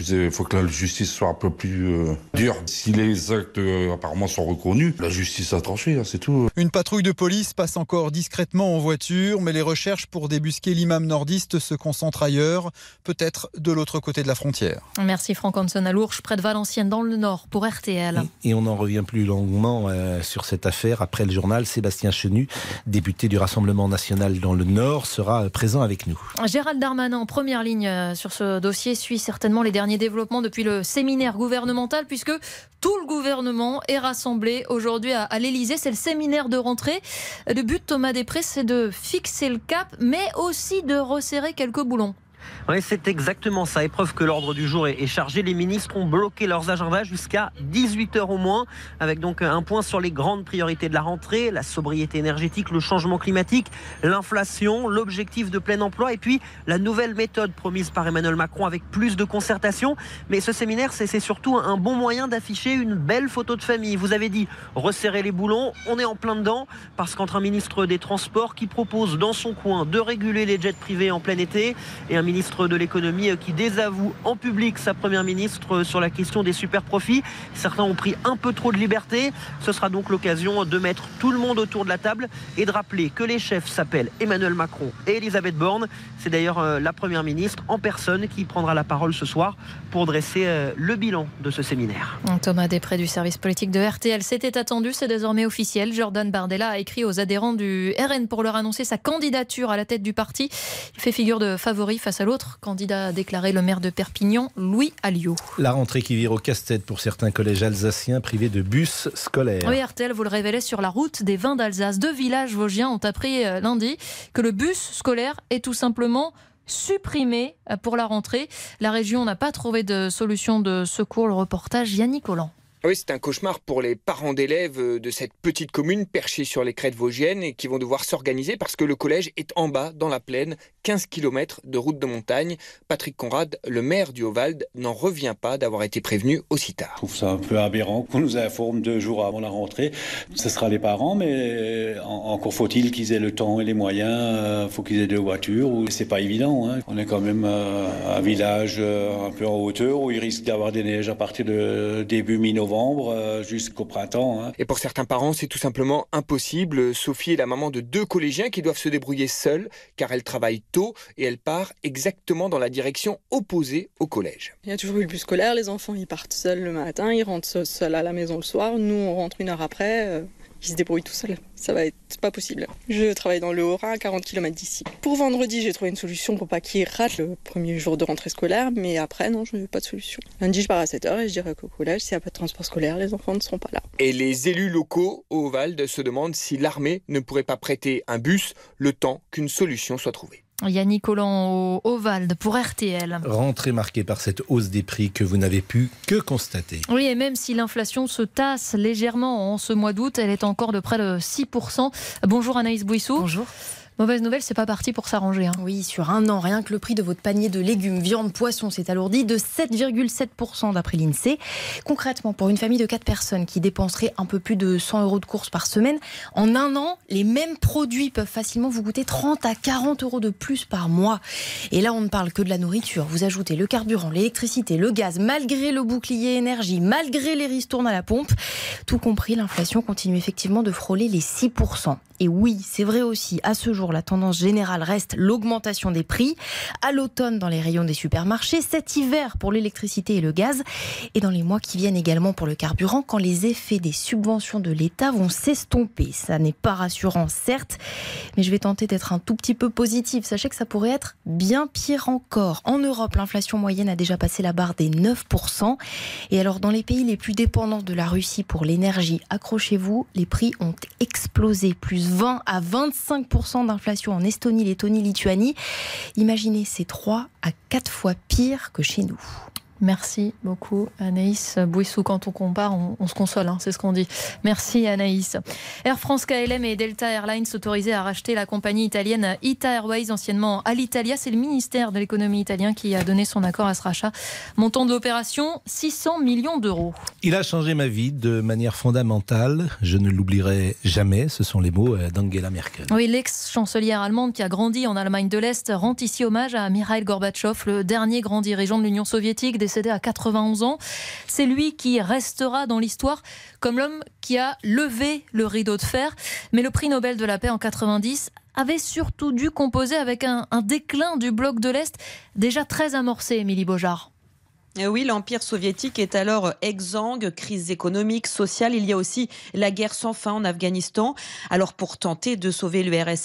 que la justice soit un peu plus dure. Si les actes apparemment sont reconnus, la justice a tranché, c'est tout. Une patrouille de police passe encore discrètement en voiture, mais les recherches pour débusquer l'imam nordiste se concentrent ailleurs, peut-être de l'autre côté de la frontière. Merci Franck Hanson à Lourches, près de Valenciennes, dans le Nord, pour RTL. Et on en revient plus longuement sur cette affaire. Après le journal, Sébastien Chenu, député du Rassemblement national dans le Nord, sera présent avec nous. Gérald Darmanin, en première ligne sur ce dossier, suit certainement les derniers développements depuis le séminaire gouvernemental, puisque tout le gouvernement est rassemblé aujourd'hui à l'Elysée. C'est le séminaire de rentrée. Le but, Thomas Després, c'est de fixer le cap, mais aussi de resserrer quelques boulons. Oui, c'est exactement ça. Épreuve que l'ordre du jour est chargé. Les ministres ont bloqué leurs agendas jusqu'à 18h au moins, avec donc un point sur les grandes priorités de la rentrée, la sobriété énergétique, le changement climatique, l'inflation, l'objectif de plein emploi et puis la nouvelle méthode promise par Emmanuel Macron avec plus de concertation. Mais ce séminaire, c'est surtout un bon moyen d'afficher une belle photo de famille. Vous avez dit resserrer les boulons, on est en plein dedans, parce qu'entre un ministre des Transports qui propose dans son coin de réguler les jets privés en plein été et un ministre de l'économie qui désavoue en public sa première ministre sur la question des super profits. Certains ont pris un peu trop de liberté. Ce sera donc l'occasion de mettre tout le monde autour de la table et de rappeler que les chefs s'appellent Emmanuel Macron et Elisabeth Borne. C'est d'ailleurs la première ministre en personne qui prendra la parole ce soir pour dresser le bilan de ce séminaire. Thomas Després du service politique de RTL. C'était attendu, c'est désormais officiel. Jordan Bardella a écrit aux adhérents du RN pour leur annoncer sa candidature à la tête du parti. Il fait figure de favori face à l'autre candidat, a déclaré le maire de Perpignan, Louis Alliot. La rentrée qui vire au casse-tête pour certains collèges alsaciens privés de bus scolaires. Oui, RTL vous le révélait sur la route des vins d'Alsace. 2 villages vosgiens ont appris lundi que le bus scolaire est tout simplement supprimé pour la rentrée. La région n'a pas trouvé de solution de secours. Le reportage Yannick Collant. Oui, c'est un cauchemar pour les parents d'élèves de cette petite commune perchée sur les crêtes vosgiennes et qui vont devoir s'organiser parce que le collège est en bas, dans la plaine, 15 km de route de montagne. Patrick Conrad, le maire du Haut-Vald, n'en revient pas d'avoir été prévenu aussi tard. Je trouve ça un peu aberrant qu'on nous informe 2 jours avant la rentrée. Ce sera les parents, mais encore faut-il qu'ils aient le temps et les moyens. Faut qu'ils aient 2 voitures. C'est pas évident. On est quand même un village un peu en hauteur où il risque d'avoir des neiges à partir de début mi-novembre jusqu'au printemps. Et pour certains parents, c'est tout simplement impossible. Sophie est la maman de 2 collégiens qui doivent se débrouiller seuls car elle travaille tôt et elle part exactement dans la direction opposée au collège. Il y a toujours eu le bus scolaire, les enfants ils partent seuls le matin, ils rentrent seuls à la maison le soir, nous on rentre 1 heure après. Ils se débrouillent tout seuls. Ça va être pas possible. Je travaille dans le Haut-Rhin, à 40 km d'ici. Pour vendredi, j'ai trouvé une solution pour pas qu'ils ratent le premier jour de rentrée scolaire, mais après, non, je n'ai pas de solution. Lundi, je pars à 7h et je dirais qu'au collège, s'il n'y a pas de transport scolaire, les enfants ne seront pas là. Et les élus locaux au Haut-Vald se demandent si l'armée ne pourrait pas prêter un bus le temps qu'une solution soit trouvée. Yannick Collant au Haut-Vald pour RTL. Rentrée marquée par cette hausse des prix que vous n'avez pu que constater. Oui, et même si l'inflation se tasse légèrement en ce mois d'août, elle est encore de près de 6%. Bonjour Anaïs Bouissou. Bonjour. Mauvaise nouvelle, c'est pas parti pour s'arranger. Oui, sur un an, rien que le prix de votre panier de légumes, viande, poisson s'est alourdi de 7,7% d'après l'INSEE. Concrètement, pour une famille de 4 personnes qui dépenserait un peu plus de 100 € de courses par semaine, en un an, les mêmes produits peuvent facilement vous coûter 30 à 40 € de plus par mois. Et là, on ne parle que de la nourriture. Vous ajoutez le carburant, l'électricité, le gaz, malgré le bouclier énergie, malgré les ristournes à la pompe. Tout compris, l'inflation continue effectivement de frôler les 6%. Et oui, c'est vrai aussi, à ce jour, la tendance générale reste l'augmentation des prix. À l'automne, dans les rayons des supermarchés, cet hiver pour l'électricité et le gaz, et dans les mois qui viennent également pour le carburant, quand les effets des subventions de l'État vont s'estomper. Ça n'est pas rassurant, certes, mais je vais tenter d'être un tout petit peu positive. Sachez que ça pourrait être bien pire encore. En Europe, l'inflation moyenne a déjà passé la barre des 9%. Et alors, dans les pays les plus dépendants de la Russie pour l'énergie, accrochez-vous, les prix ont explosé, plus 20 à 25% d'inflation en Estonie, Lettonie, Lituanie. Imaginez, c'est 3 à 4 fois pire que chez nous. Merci beaucoup Anaïs Bouissou. Quand on compare, on se console, c'est ce qu'on dit. Merci Anaïs. Air France, KLM et Delta Airlines autorisés à racheter la compagnie italienne Ita Airways, anciennement Alitalia. C'est le ministère de l'économie italien qui a donné son accord à ce rachat. Montant de l'opération, 600 millions d'euros. Il a changé ma vie de manière fondamentale. Je ne l'oublierai jamais. Ce sont les mots d'Angela Merkel. Oui, l'ex-chancelière allemande qui a grandi en Allemagne de l'Est rend ici hommage à Mikhail Gorbatchev, le dernier grand dirigeant de l'Union soviétique, décédé à 91 ans. C'est lui qui restera dans l'histoire comme l'homme qui a levé le rideau de fer. Mais le prix Nobel de la paix en 90 avait surtout dû composer avec un déclin du bloc de l'Est déjà très amorcé, Émilie Beaujard. Oui, l'Empire soviétique est alors exsangue, crise économique, sociale. Il y a aussi la guerre sans fin en Afghanistan. Alors pour tenter de sauver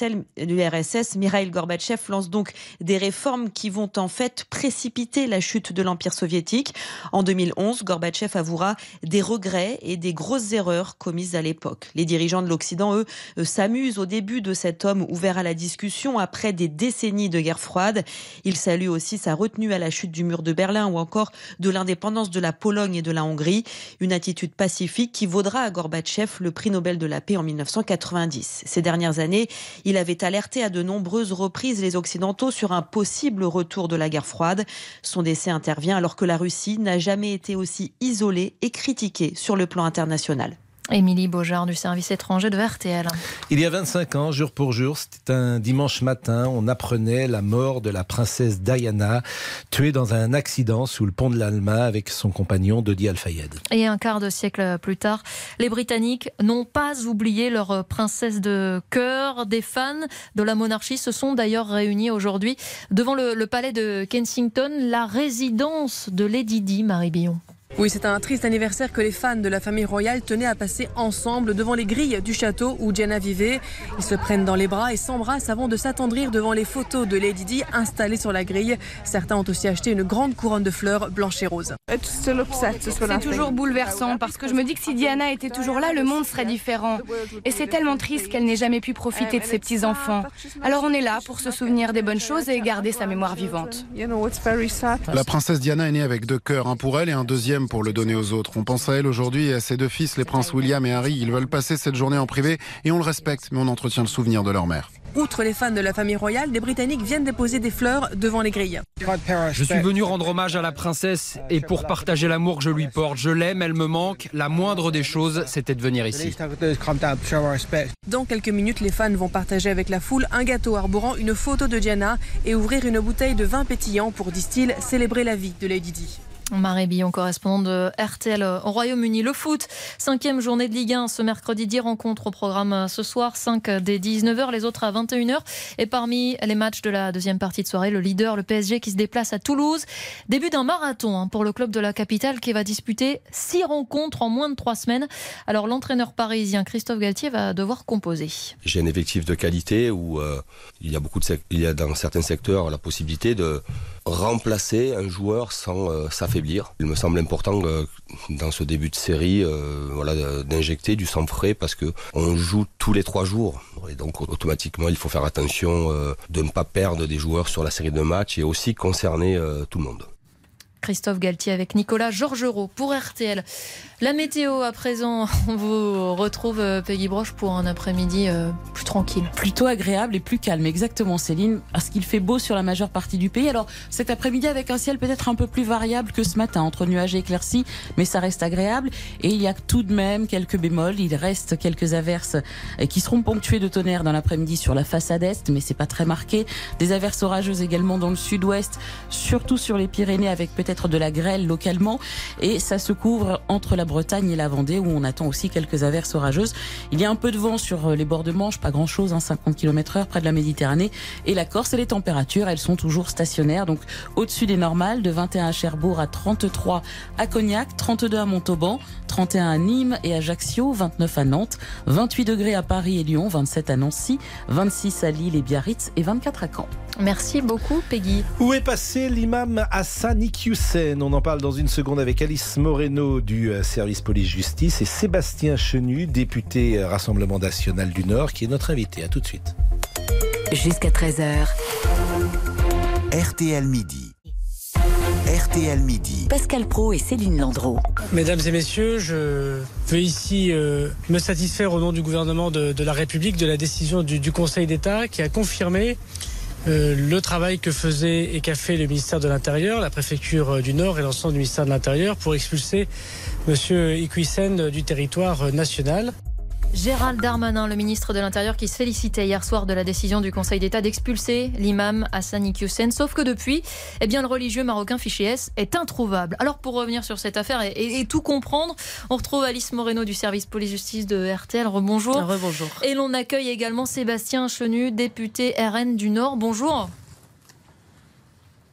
l'URSS, Mikhaïl Gorbatchev lance donc des réformes qui vont en fait précipiter la chute de l'Empire soviétique. En 2011, Gorbatchev avouera des regrets et des grosses erreurs commises à l'époque. Les dirigeants de l'Occident, eux, s'amusent au début de cet homme ouvert à la discussion après des décennies de guerre froide. Ils saluent aussi sa retenue à la chute du mur de Berlin ou encore de l'indépendance de la Pologne et de la Hongrie. Une attitude pacifique qui vaudra à Gorbatchev le prix Nobel de la paix en 1990. Ces dernières années, il avait alerté à de nombreuses reprises les Occidentaux sur un possible retour de la guerre froide. Son décès intervient alors que la Russie n'a jamais été aussi isolée et critiquée sur le plan international. Émilie Beaujard du service étranger de RTL. Il y a 25 ans, jour pour jour, c'était un dimanche matin, on apprenait la mort de la princesse Diana, tuée dans un accident sous le pont de l'Alma avec son compagnon Dodi Al-Fayed. Et un quart de siècle plus tard, les Britanniques n'ont pas oublié leur princesse de cœur. Des fans de la monarchie se sont d'ailleurs réunis aujourd'hui devant le palais de Kensington, la résidence de Lady Di, Marie Billon. Oui, c'est un triste anniversaire que les fans de la famille royale tenaient à passer ensemble devant les grilles du château où Diana vivait. Ils se prennent dans les bras et s'embrassent avant de s'attendrir devant les photos de Lady Di installées sur la grille. Certains ont aussi acheté une grande couronne de fleurs blanches et roses. C'est toujours bouleversant parce que je me dis que si Diana était toujours là, le monde serait différent. Et c'est tellement triste qu'elle n'ait jamais pu profiter de ses petits-enfants. Alors on est là pour se souvenir des bonnes choses et garder sa mémoire vivante. La princesse Diana est née avec 2 cœurs, un pour elle et un deuxième pour le donner aux autres. On pense à elle aujourd'hui et à ses 2 fils, les princes William et Harry. Ils veulent passer cette journée en privé et on le respecte, mais on entretient le souvenir de leur mère. Outre les fans de la famille royale, des Britanniques viennent déposer des fleurs devant les grilles. Je suis venu rendre hommage à la princesse et pour partager l'amour que je lui porte. Je l'aime, elle me manque. La moindre des choses, c'était de venir ici. Dans quelques minutes, les fans vont partager avec la foule un gâteau arborant une photo de Diana et ouvrir une bouteille de vin pétillant pour, disent-ils, célébrer la vie de Lady Di. Marie Billon, correspondante de RTL au Royaume-Uni. Le foot, 5e journée de Ligue 1 ce mercredi, 10 rencontres au programme ce soir, 5 dès 19h, les autres à 21h. Et parmi les matchs de la deuxième partie de soirée, le leader, le PSG, qui se déplace à Toulouse. Début d'un marathon pour le club de la capitale qui va disputer 6 rencontres en moins de 3 semaines. Alors l'entraîneur parisien Christophe Galtier va devoir composer. J'ai un effectif de qualité où il y a dans certains secteurs la possibilité de remplacer un joueur sans s'affaiblir. Il me semble important dans ce début de série d'injecter du sang frais parce qu'on joue tous les 3 jours. Et donc automatiquement il faut faire attention de ne pas perdre des joueurs sur la série de matchs et aussi concerner tout le monde. Christophe Galtier avec Nicolas Georgerot pour RTL. La météo à présent, on vous retrouve Peggy Broche pour un après-midi plus tranquille. Plutôt agréable et plus calme, exactement Céline, parce qu'il fait beau sur la majeure partie du pays. Alors cet après-midi avec un ciel peut-être un peu plus variable que ce matin, entre nuages et éclaircies, mais ça reste agréable. Et il y a tout de même quelques bémols, il reste quelques averses qui seront ponctuées de tonnerre dans l'après-midi sur la façade est, mais c'est pas très marqué. Des averses orageuses également dans le sud-ouest, surtout sur les Pyrénées avec peut-être de la grêle localement, et ça se couvre entre la Bretagne et la Vendée où on attend aussi quelques averses orageuses. Il y a un peu de vent sur les bords de Manche, pas grand chose, 50 km/h près de la Méditerranée et la Corse, et les températures elles sont toujours stationnaires, donc au-dessus des normales, de 21 à Cherbourg à 33 à Cognac, 32 à Montauban, 31 à Nîmes et Ajaccio, 29 à Nantes, 28 degrés à Paris et Lyon, 27 à Nancy, 26 à Lille et Biarritz et 24 à Caen. Merci beaucoup Peggy. Où est passé l'imam Hassan Iqiyoussen? On en parle dans une seconde avec Alice Moreno du service police-justice et Sébastien Chenu, député Rassemblement National du Nord, qui est notre invité. À tout de suite. Jusqu'à 13h. RTL Midi. RTL Midi. Pascal Praud et Céline Landreau. Mesdames et messieurs, je veux ici me satisfaire au nom du gouvernement de la République de la décision du Conseil d'État qui a confirmé le travail que faisait et qu'a fait le ministère de l'Intérieur, la préfecture du Nord et l'ensemble du ministère de l'Intérieur pour expulser monsieur Iqiyoussen du territoire national. Gérald Darmanin, le ministre de l'Intérieur, qui se félicitait hier soir de la décision du Conseil d'État d'expulser l'imam Hassan Iqiyoussen. Sauf que depuis, le religieux marocain fiché S est introuvable. Alors pour revenir sur cette affaire et tout comprendre, on retrouve Alice Moreno du service police-justice de RTL. Rebonjour. Rebonjour. Et l'on accueille également Sébastien Chenu, député RN du Nord. Bonjour.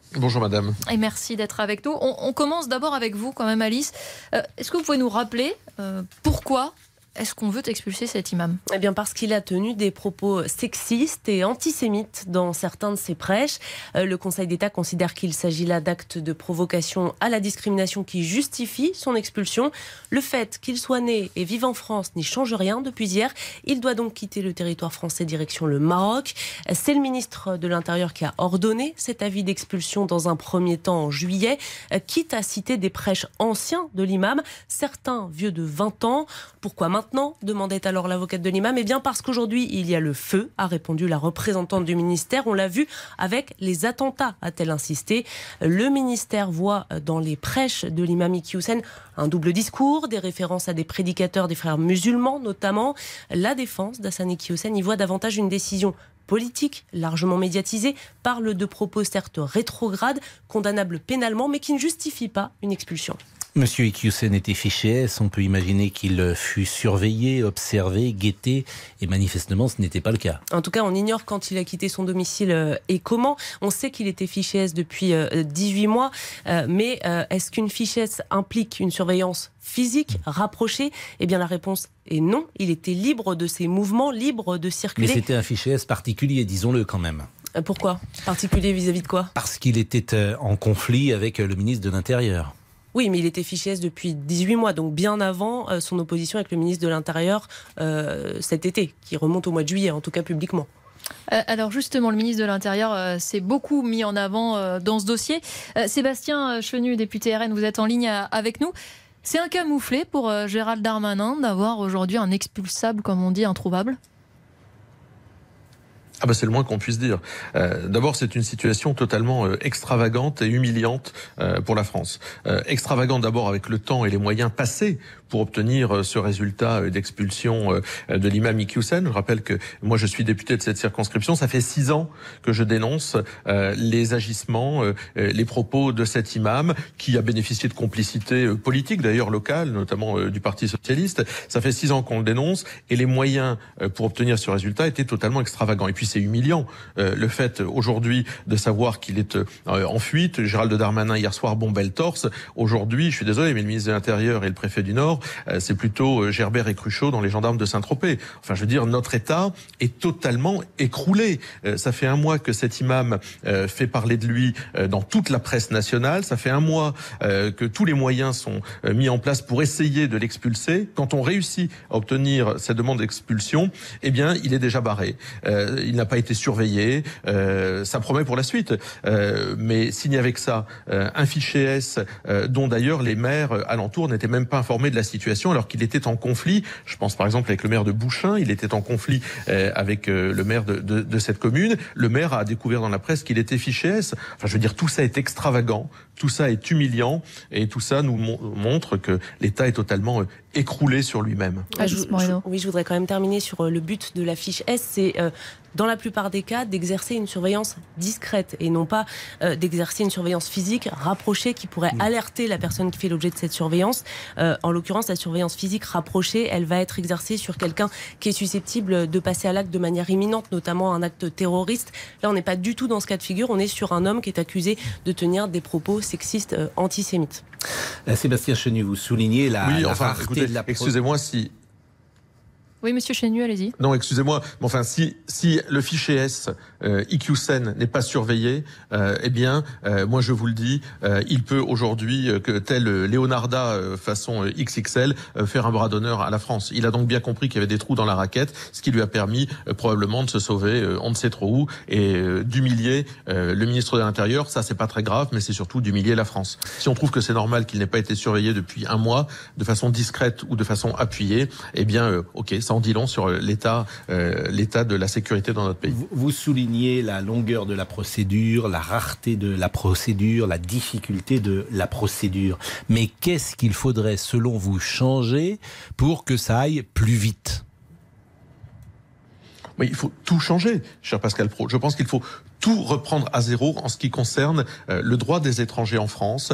Bonjour madame. Et merci d'être avec nous. On commence d'abord avec vous quand même, Alice. Est-ce que vous pouvez nous rappeler pourquoi est-ce qu'on veut expulser cet imam ? Eh bien parce qu'il a tenu des propos sexistes et antisémites dans certains de ses prêches. Le Conseil d'État considère qu'il s'agit là d'actes de provocation à la discrimination qui justifient son expulsion. Le fait qu'il soit né et vive en France n'y change rien depuis hier. Il doit donc quitter le territoire français direction le Maroc. C'est le ministre de l'Intérieur qui a ordonné cet avis d'expulsion dans un premier temps en juillet, quitte à citer des prêches anciens de l'imam, certains vieux de 20 ans. Pourquoi maintenant ? Demandait alors l'avocate de l'imam. Eh bien parce qu'aujourd'hui il y a le feu, a répondu la représentante du ministère. On l'a vu avec les attentats, a-t-elle insisté. Le ministère voit dans les prêches de l'imam Iqi Hussein un double discours, des références à des prédicateurs des frères musulmans notamment. La défense d'Hassan Iqi Hussein y voit davantage une décision politique, largement médiatisée, parle de propos certes rétrogrades, condamnables pénalement, mais qui ne justifient pas une expulsion. Monsieur Iqi Hussein était fiché S, on peut imaginer qu'il fut surveillé, observé, guetté, et manifestement ce n'était pas le cas. En tout cas, on ignore quand il a quitté son domicile et comment. On sait qu'il était fiché S depuis 18 mois, mais est-ce qu'une fiche S implique une surveillance physique, rapprochée ? Eh bien la réponse est non. Il était libre de ses mouvements, libre de circuler. Mais c'était un fiché S particulier, disons-le quand même. Pourquoi ? Particulier vis-à-vis de quoi ? Parce qu'il était en conflit avec le ministre de l'Intérieur. Oui, mais il était fiché S depuis 18 mois, donc bien avant son opposition avec le ministre de l'Intérieur cet été, qui remonte au mois de juillet, en tout cas publiquement. Alors justement, le ministre de l'Intérieur s'est beaucoup mis en avant dans ce dossier. Sébastien Chenu, député RN, vous êtes en ligne avec nous. C'est un camouflet pour Gérald Darmanin d'avoir aujourd'hui un expulsable, comme on dit, introuvable ? Ah bah c'est le moins qu'on puisse dire. D'abord, c'est une situation totalement extravagante et humiliante pour la France. Extravagante d'abord avec le temps et les moyens passés pour obtenir ce résultat d'expulsion de l'imam Iqi Hussein. Je rappelle que moi je suis député de cette circonscription. Ça fait 6 ans que je dénonce les agissements, les propos de cet imam qui a bénéficié de complicité politique d'ailleurs locale, notamment du Parti Socialiste. Ça fait 6 ans qu'on le dénonce et les moyens pour obtenir ce résultat étaient totalement extravagants. Et puis c'est humiliant le fait aujourd'hui de savoir qu'il est en fuite. Gérald Darmanin hier soir bombait le torse. Aujourd'hui, je suis désolé, mais le ministre de l'Intérieur et le préfet du Nord, c'est plutôt Gerbert et Cruchot dans les gendarmes de Saint-Tropez. Enfin, je veux dire, notre État est totalement écroulé. Ça fait 1 mois que cet imam fait parler de lui dans toute la presse nationale. Ça fait 1 mois que tous les moyens sont mis en place pour essayer de l'expulser. Quand on réussit à obtenir cette demande d'expulsion, eh bien, il est déjà barré. Il n'a pas été surveillé. Ça promet pour la suite. Mais s'il n'y avait que ça, un fichier S dont d'ailleurs les maires alentours n'étaient même pas informés de la situation alors qu'il était en conflit. Je pense par exemple avec le maire de Bouchain, il était en conflit avec le maire de cette commune. Le maire a découvert dans la presse qu'il était fiché S. Enfin, je veux dire, tout ça est extravagant, tout ça est humiliant et tout ça nous montre que l'État est totalement écroulé sur lui-même. Oui, je voudrais quand même terminer sur le but de la fiche S, c'est dans la plupart des cas d'exercer une surveillance discrète et non pas d'exercer une surveillance physique rapprochée qui pourrait alerter la personne qui fait l'objet de cette surveillance. En l'occurrence, la surveillance physique rapprochée, elle va être exercée sur quelqu'un qui est susceptible de passer à l'acte de manière imminente, notamment un acte terroriste. Là, on n'est pas du tout dans ce cas de figure, on est sur un homme qui est accusé de tenir des propos sexistes antisémites. Sébastien Chenu, vous soulignez la rareté écoutez, de la... Excusez-moi si... Oui, monsieur Chenu, allez-y. Non, excusez-moi, mais enfin, si le fichier S Iqi Hussein n'est pas surveillé, eh bien, moi je vous le dis, il peut aujourd'hui, que tel Leonarda façon XXL, faire un bras d'honneur à la France. Il a donc bien compris qu'il y avait des trous dans la raquette, ce qui lui a permis probablement de se sauver, on ne sait trop où, et d'humilier le ministre de l'Intérieur. Ça, c'est pas très grave, mais c'est surtout d'humilier la France. Si on trouve que c'est normal qu'il n'ait pas été surveillé depuis 1 mois, de façon discrète ou de façon appuyée, eh bien, ok. Ça en dit long sur l'état de la sécurité dans notre pays. Vous soulignez la longueur de la procédure, la rareté de la procédure, la difficulté de la procédure. Mais qu'est-ce qu'il faudrait, selon vous, changer pour que ça aille plus vite ? Mais il faut tout changer, cher Pascal Praud. Je pense qu'il faut tout reprendre à zéro en ce qui concerne le droit des étrangers en France,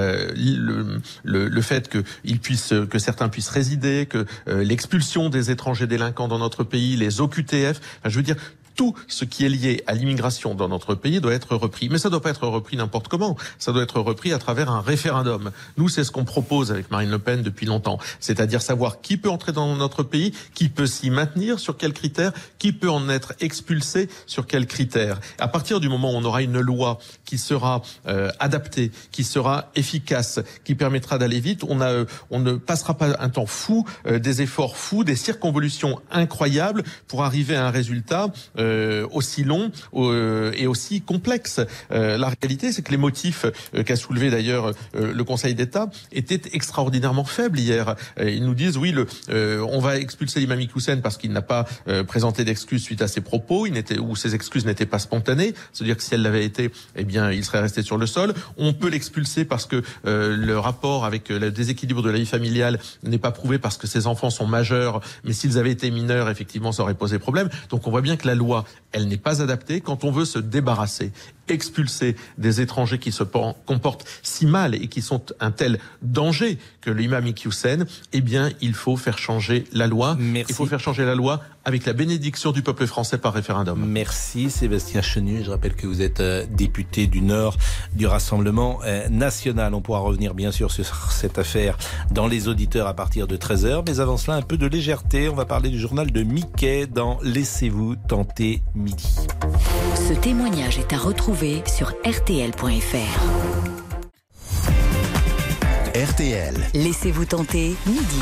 le fait que certains puissent résider, que l'expulsion des étrangers délinquants dans notre pays, les OQTF, enfin, je veux dire, tout ce qui est lié à l'immigration dans notre pays doit être repris. Mais ça ne doit pas être repris n'importe comment. Ça doit être repris à travers un référendum. Nous, c'est ce qu'on propose avec Marine Le Pen depuis longtemps. C'est-à-dire savoir qui peut entrer dans notre pays, qui peut s'y maintenir, sur quels critères, qui peut en être expulsé, sur quels critères. À partir du moment où on aura une loi qui sera adaptée, qui sera efficace, qui permettra d'aller vite, on ne passera pas un temps fou, des efforts fous, des circonvolutions incroyables pour arriver à un résultat aussi long et aussi complexe. La réalité, c'est que les motifs qu'a soulevé d'ailleurs le Conseil d'État étaient extraordinairement faibles hier. Ils nous disent oui, on va expulser l'imam Iqiyoussen parce qu'il n'a pas présenté d'excuses suite à ses propos, ou ses excuses n'étaient pas spontanées. C'est-à-dire que si elles l'avaient été, eh bien, il serait resté sur le sol. On peut l'expulser parce que le rapport avec le déséquilibre de la vie familiale n'est pas prouvé parce que ses enfants sont majeurs, mais s'ils avaient été mineurs, effectivement, ça aurait posé problème. Donc on voit bien que la loi, elle n'est pas adaptée. Quand on veut se débarrasser, expulser des étrangers qui se comportent si mal et qui sont un tel danger que l'imam Iqiyoussen, eh bien, il faut faire changer la loi. Merci. Il faut faire changer la loi avec la bénédiction du peuple français par référendum. Merci Sébastien Chenu. Je rappelle que vous êtes député du Nord du Rassemblement national. On pourra revenir bien sûr sur cette affaire dans les auditeurs à partir de 13h. Mais avant cela, un peu de légèreté. On va parler du journal de Mickey dans Laissez-vous tenter midi. Ce témoignage est à retrouver sur RTL.fr. RTL. Laissez-vous tenter midi.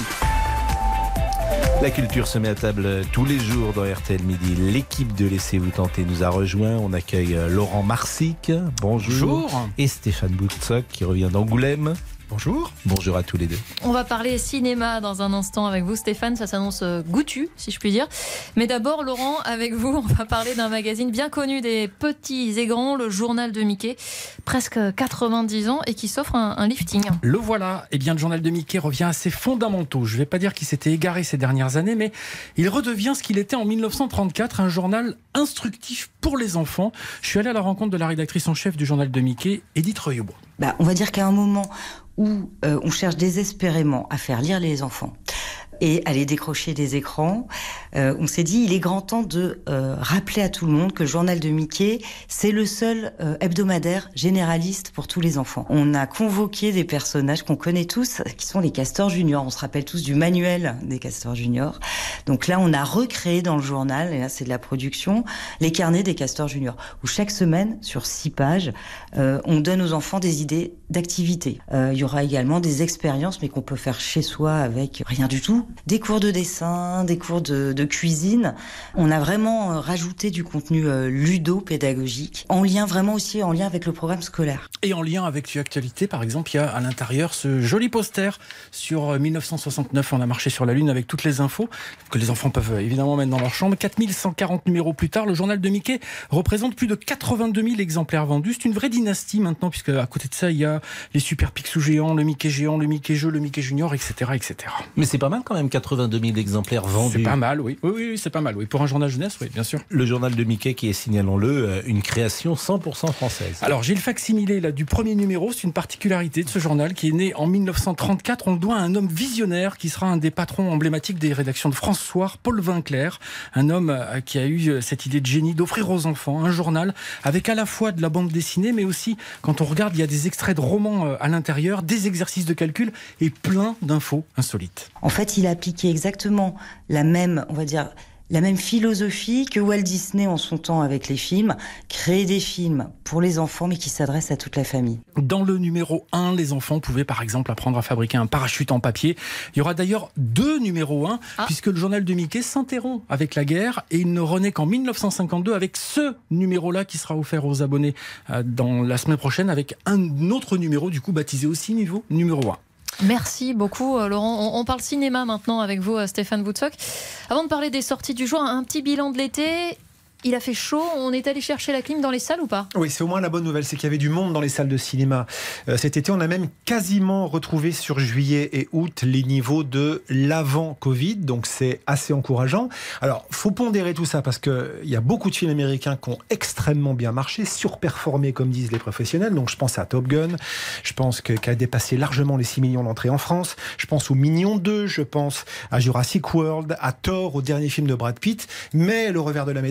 La culture se met à table tous les jours dans RTL Midi. L'équipe de Laissez-vous tenter nous a rejoint. On accueille Laurent Marsic. Bonjour. Et Stéphane Boutsock qui revient d'Angoulême. Bonjour. Bonjour à tous les deux. On va parler cinéma dans un instant avec vous, Stéphane. Ça s'annonce goûtu, si je puis dire. Mais d'abord, Laurent, avec vous, on va parler d'un magazine bien connu des petits et grands, le journal de Mickey. Presque 90 ans et qui s'offre un lifting. Le voilà. Eh bien, le journal de Mickey revient à ses fondamentaux. Je ne vais pas dire qu'il s'était égaré ces dernières années, mais il redevient ce qu'il était en 1934, un journal instructif pour les enfants. Je suis allé à la rencontre de la rédactrice en chef du journal de Mickey, Edith Reuillet-Bois. On va dire qu'à un moment où on cherche désespérément à faire lire les enfants et à les décrocher des écrans, on s'est dit il est grand temps de rappeler à tout le monde que le journal de Mickey, c'est le seul hebdomadaire généraliste pour tous les enfants. On a convoqué des personnages qu'on connaît tous, qui sont les Castors Juniors. On se rappelle tous du manuel des Castors Juniors. Donc là, on a recréé dans le journal, et là c'est de la production, les carnets des Castors Juniors, où chaque semaine, sur 6 pages, on donne aux enfants des idées d'activités. Il y aura également des expériences, mais qu'on peut faire chez soi avec rien du tout. Des cours de dessin, des cours de cuisine. On a vraiment rajouté du contenu ludo-pédagogique, en lien avec le programme scolaire. Et en lien avec l'actualité, par exemple, il y a à l'intérieur ce joli poster sur 1969. On a marché sur la Lune avec toutes les infos que les enfants peuvent évidemment mettre dans leur chambre. 4140 numéros plus tard, le journal de Mickey représente plus de 82 000 exemplaires vendus. C'est une vraie dynastie maintenant, puisque à côté de ça, il y a les Super Picsou géants, le Mickey géant, le Mickey jeu, le Mickey junior, etc., etc. Mais c'est pas mal quand même, 82 000 exemplaires vendus. C'est pas mal, oui. Oui, c'est pas mal, oui. Pour un journal jeunesse, oui, bien sûr. Le journal de Mickey qui est, signalons-le, une création 100% française. Alors, j'ai le facsimilé là, du premier numéro. C'est une particularité de ce journal qui est né en 1934. On le doit à un homme visionnaire qui sera un des patrons emblématiques des rédactions de France Soir, Paul Vinclair. Un homme qui a eu cette idée de génie d'offrir aux enfants un journal avec à la fois de la bande dessinée, mais aussi, quand on regarde, il y a des extraits de romans à l'intérieur, des exercices de calcul et plein d'infos insolites. En fait, il a appliqué exactement la même philosophie que Walt Disney en son temps avec les films, créer des films pour les enfants mais qui s'adressent à toute la famille. Dans le numéro 1, les enfants pouvaient par exemple apprendre à fabriquer un parachute en papier. Il y aura d'ailleurs 2 numéros 1 puisque le journal de Mickey s'interrompt avec la guerre et il ne renaît qu'en 1952 avec ce numéro-là qui sera offert aux abonnés dans la semaine prochaine avec un autre numéro du coup baptisé aussi numéro 1. Merci beaucoup Laurent. On parle cinéma maintenant avec vous Stéphane Boutsock. Avant de parler des sorties du jour, un petit bilan de l'été. Il a fait chaud, on est allé chercher la clim dans les salles ou pas ? Oui, c'est au moins la bonne nouvelle, c'est qu'il y avait du monde dans les salles de cinéma. Cet été, on a même quasiment retrouvé sur juillet et août les niveaux de l'avant-Covid, donc c'est assez encourageant. Alors, faut pondérer tout ça parce qu'il y a beaucoup de films américains qui ont extrêmement bien marché, surperformé comme disent les professionnels, donc je pense à Top Gun, je pense qu'il a dépassé largement les 6 millions d'entrées en France, je pense aux Minions 2, je pense à Jurassic World, à Thor, au dernier film de Brad Pitt, mais le revers de la médaille, c'est que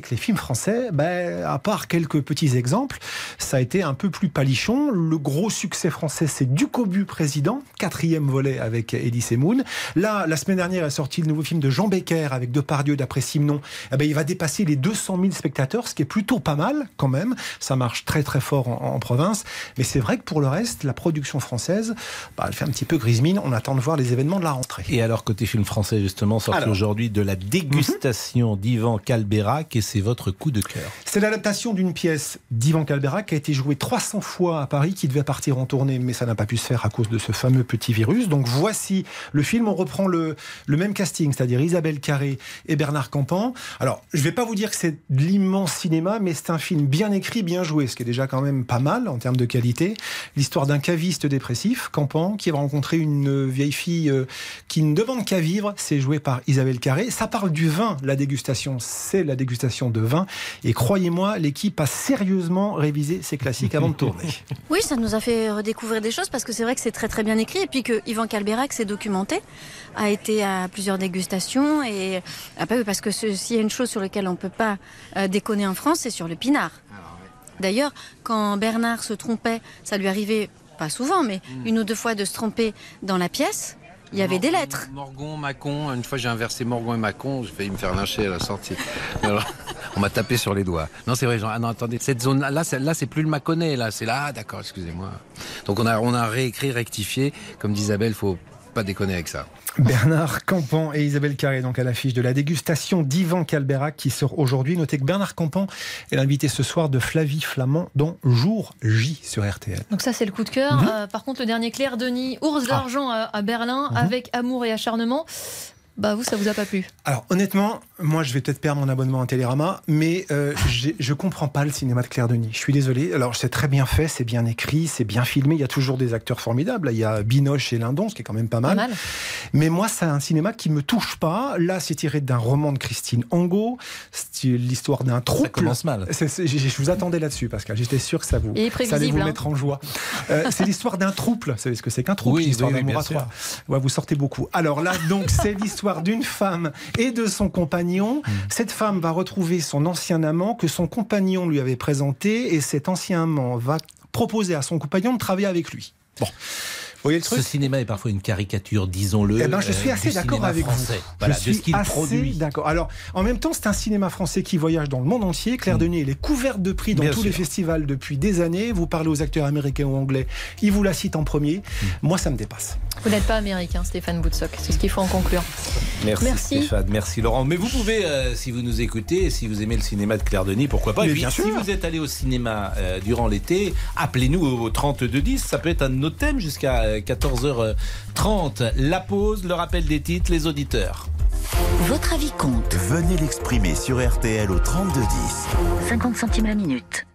les films français, à part quelques petits exemples, ça a été un peu plus palichon. Le gros succès français, c'est Ducobu Président, 4e volet avec Elie Semoun. Là, la semaine dernière est sorti le nouveau film de Jean Becker avec Depardieu d'après Simenon. Il va dépasser les 200 000 spectateurs, ce qui est plutôt pas mal quand même. Ça marche très très fort en province. Mais c'est vrai que pour le reste, la production française, elle fait un petit peu grise mine. On attend de voir les événements de la rentrée. Et alors, côté film français, justement, sorti aujourd'hui de La Dégustation d'Ivan Calberac, et c'est votre coup de cœur. C'est l'adaptation d'une pièce d'Ivan Calberac qui a été jouée 300 fois à Paris, qui devait partir en tournée, mais ça n'a pas pu se faire à cause de ce fameux petit virus. Donc voici le film. On reprend le même casting, c'est-à-dire Isabelle Carré et Bernard Campan. Alors, je ne vais pas vous dire que c'est de l'immense cinéma, mais c'est un film bien écrit, bien joué, ce qui est déjà quand même pas mal en termes de qualité. L'histoire d'un caviste dépressif, Campan, qui va rencontrer une vieille fille qui ne demande qu'à vivre. C'est joué par Isabelle Carré. Ça parle du vin, la dégustation. C'est la dégustation de vin. Et croyez-moi, l'équipe a sérieusement révisé ses classiques avant de tourner. Oui, ça nous a fait redécouvrir des choses parce que c'est vrai que c'est très très bien écrit et puis que Ivan Calberac s'est documenté, a été à plusieurs dégustations et parce que s'il y a une chose sur laquelle on ne peut pas déconner en France, c'est sur le pinard. D'ailleurs, quand Bernard se trompait, ça lui arrivait pas souvent, mais une ou deux fois de se tromper dans la pièce. Il y avait des lettres. Morgon, Macon. Une fois, j'ai inversé Morgon et Macon. J'ai failli me faire lyncher à la sortie. Alors, on m'a tapé sur les doigts. Non, c'est vrai. Genre, non, attendez. Cette zone-là, là, c'est plus le Mâconnais. Là, c'est là. Ah, d'accord. Excusez-moi. Donc, on a réécrit, rectifié. Comme dit Isabelle, faut pas déconner avec ça. Bernard Campan et Isabelle Carré, donc à l'affiche de La Dégustation d'Ivan Calberac qui sort aujourd'hui. Notez que Bernard Campan est l'invité ce soir de Flavie Flamand dans Jour J sur RTL. Donc ça, c'est le coup de cœur. Par contre, le dernier Claire Denis, Ours d'argent à Berlin, avec amour et acharnement. Vous, ça vous a pas plu? Alors honnêtement, moi je vais peut-être perdre mon abonnement à Télérama, mais je comprends pas le cinéma de Claire Denis. Je suis désolé. Alors c'est très bien fait, c'est bien écrit, c'est bien filmé. Il y a toujours des acteurs formidables. Là, il y a Binoche et Lindon, ce qui est quand même pas mal. Mais moi, c'est un cinéma qui me touche pas. Là, c'est tiré d'un roman de Christine Angot. C'est l'histoire d'un trouble. Ça commence mal. Je vous attendais là-dessus, Pascal. J'étais sûr que ça allait vous mettre en joie. C'est l'histoire d'un trouble. Vous savez ce que c'est qu'un trouble? Oui, l'histoire oui, d'amour à trois. Ouais, vous sortez beaucoup. Alors là, donc, c'est l'histoire d'une femme et de son compagnon. Cette femme va retrouver son ancien amant que son compagnon lui avait présenté, et cet ancien amant va proposer à son compagnon de travailler avec lui. Bon. Vous voyez le truc ? Ce cinéma est parfois une caricature, disons-le. Je suis assez d'accord avec vous. Voilà, je suis de ce qu'il produit. D'accord. Alors, en même temps, c'est un cinéma français qui voyage dans le monde entier. Claire Denis, elle est couverte de prix dans tous les festivals depuis des années. Vous parlez aux acteurs américains ou anglais, ils vous la citent en premier. Moi, ça me dépasse. Vous n'êtes pas américain, Stéphane Boutsock. C'est ce qu'il faut en conclure. Merci Stéphane, merci Laurent. Mais vous pouvez, si vous nous écoutez, si vous aimez le cinéma de Claire Denis, pourquoi pas. Et puis, si vous êtes allé au cinéma durant l'été, appelez-nous au 3210. Ça peut être un de nos thèmes jusqu'à 14h30. La pause, le rappel des titres, les auditeurs. Votre avis compte. Venez l'exprimer sur RTL au 3210. 50 centimes la minute.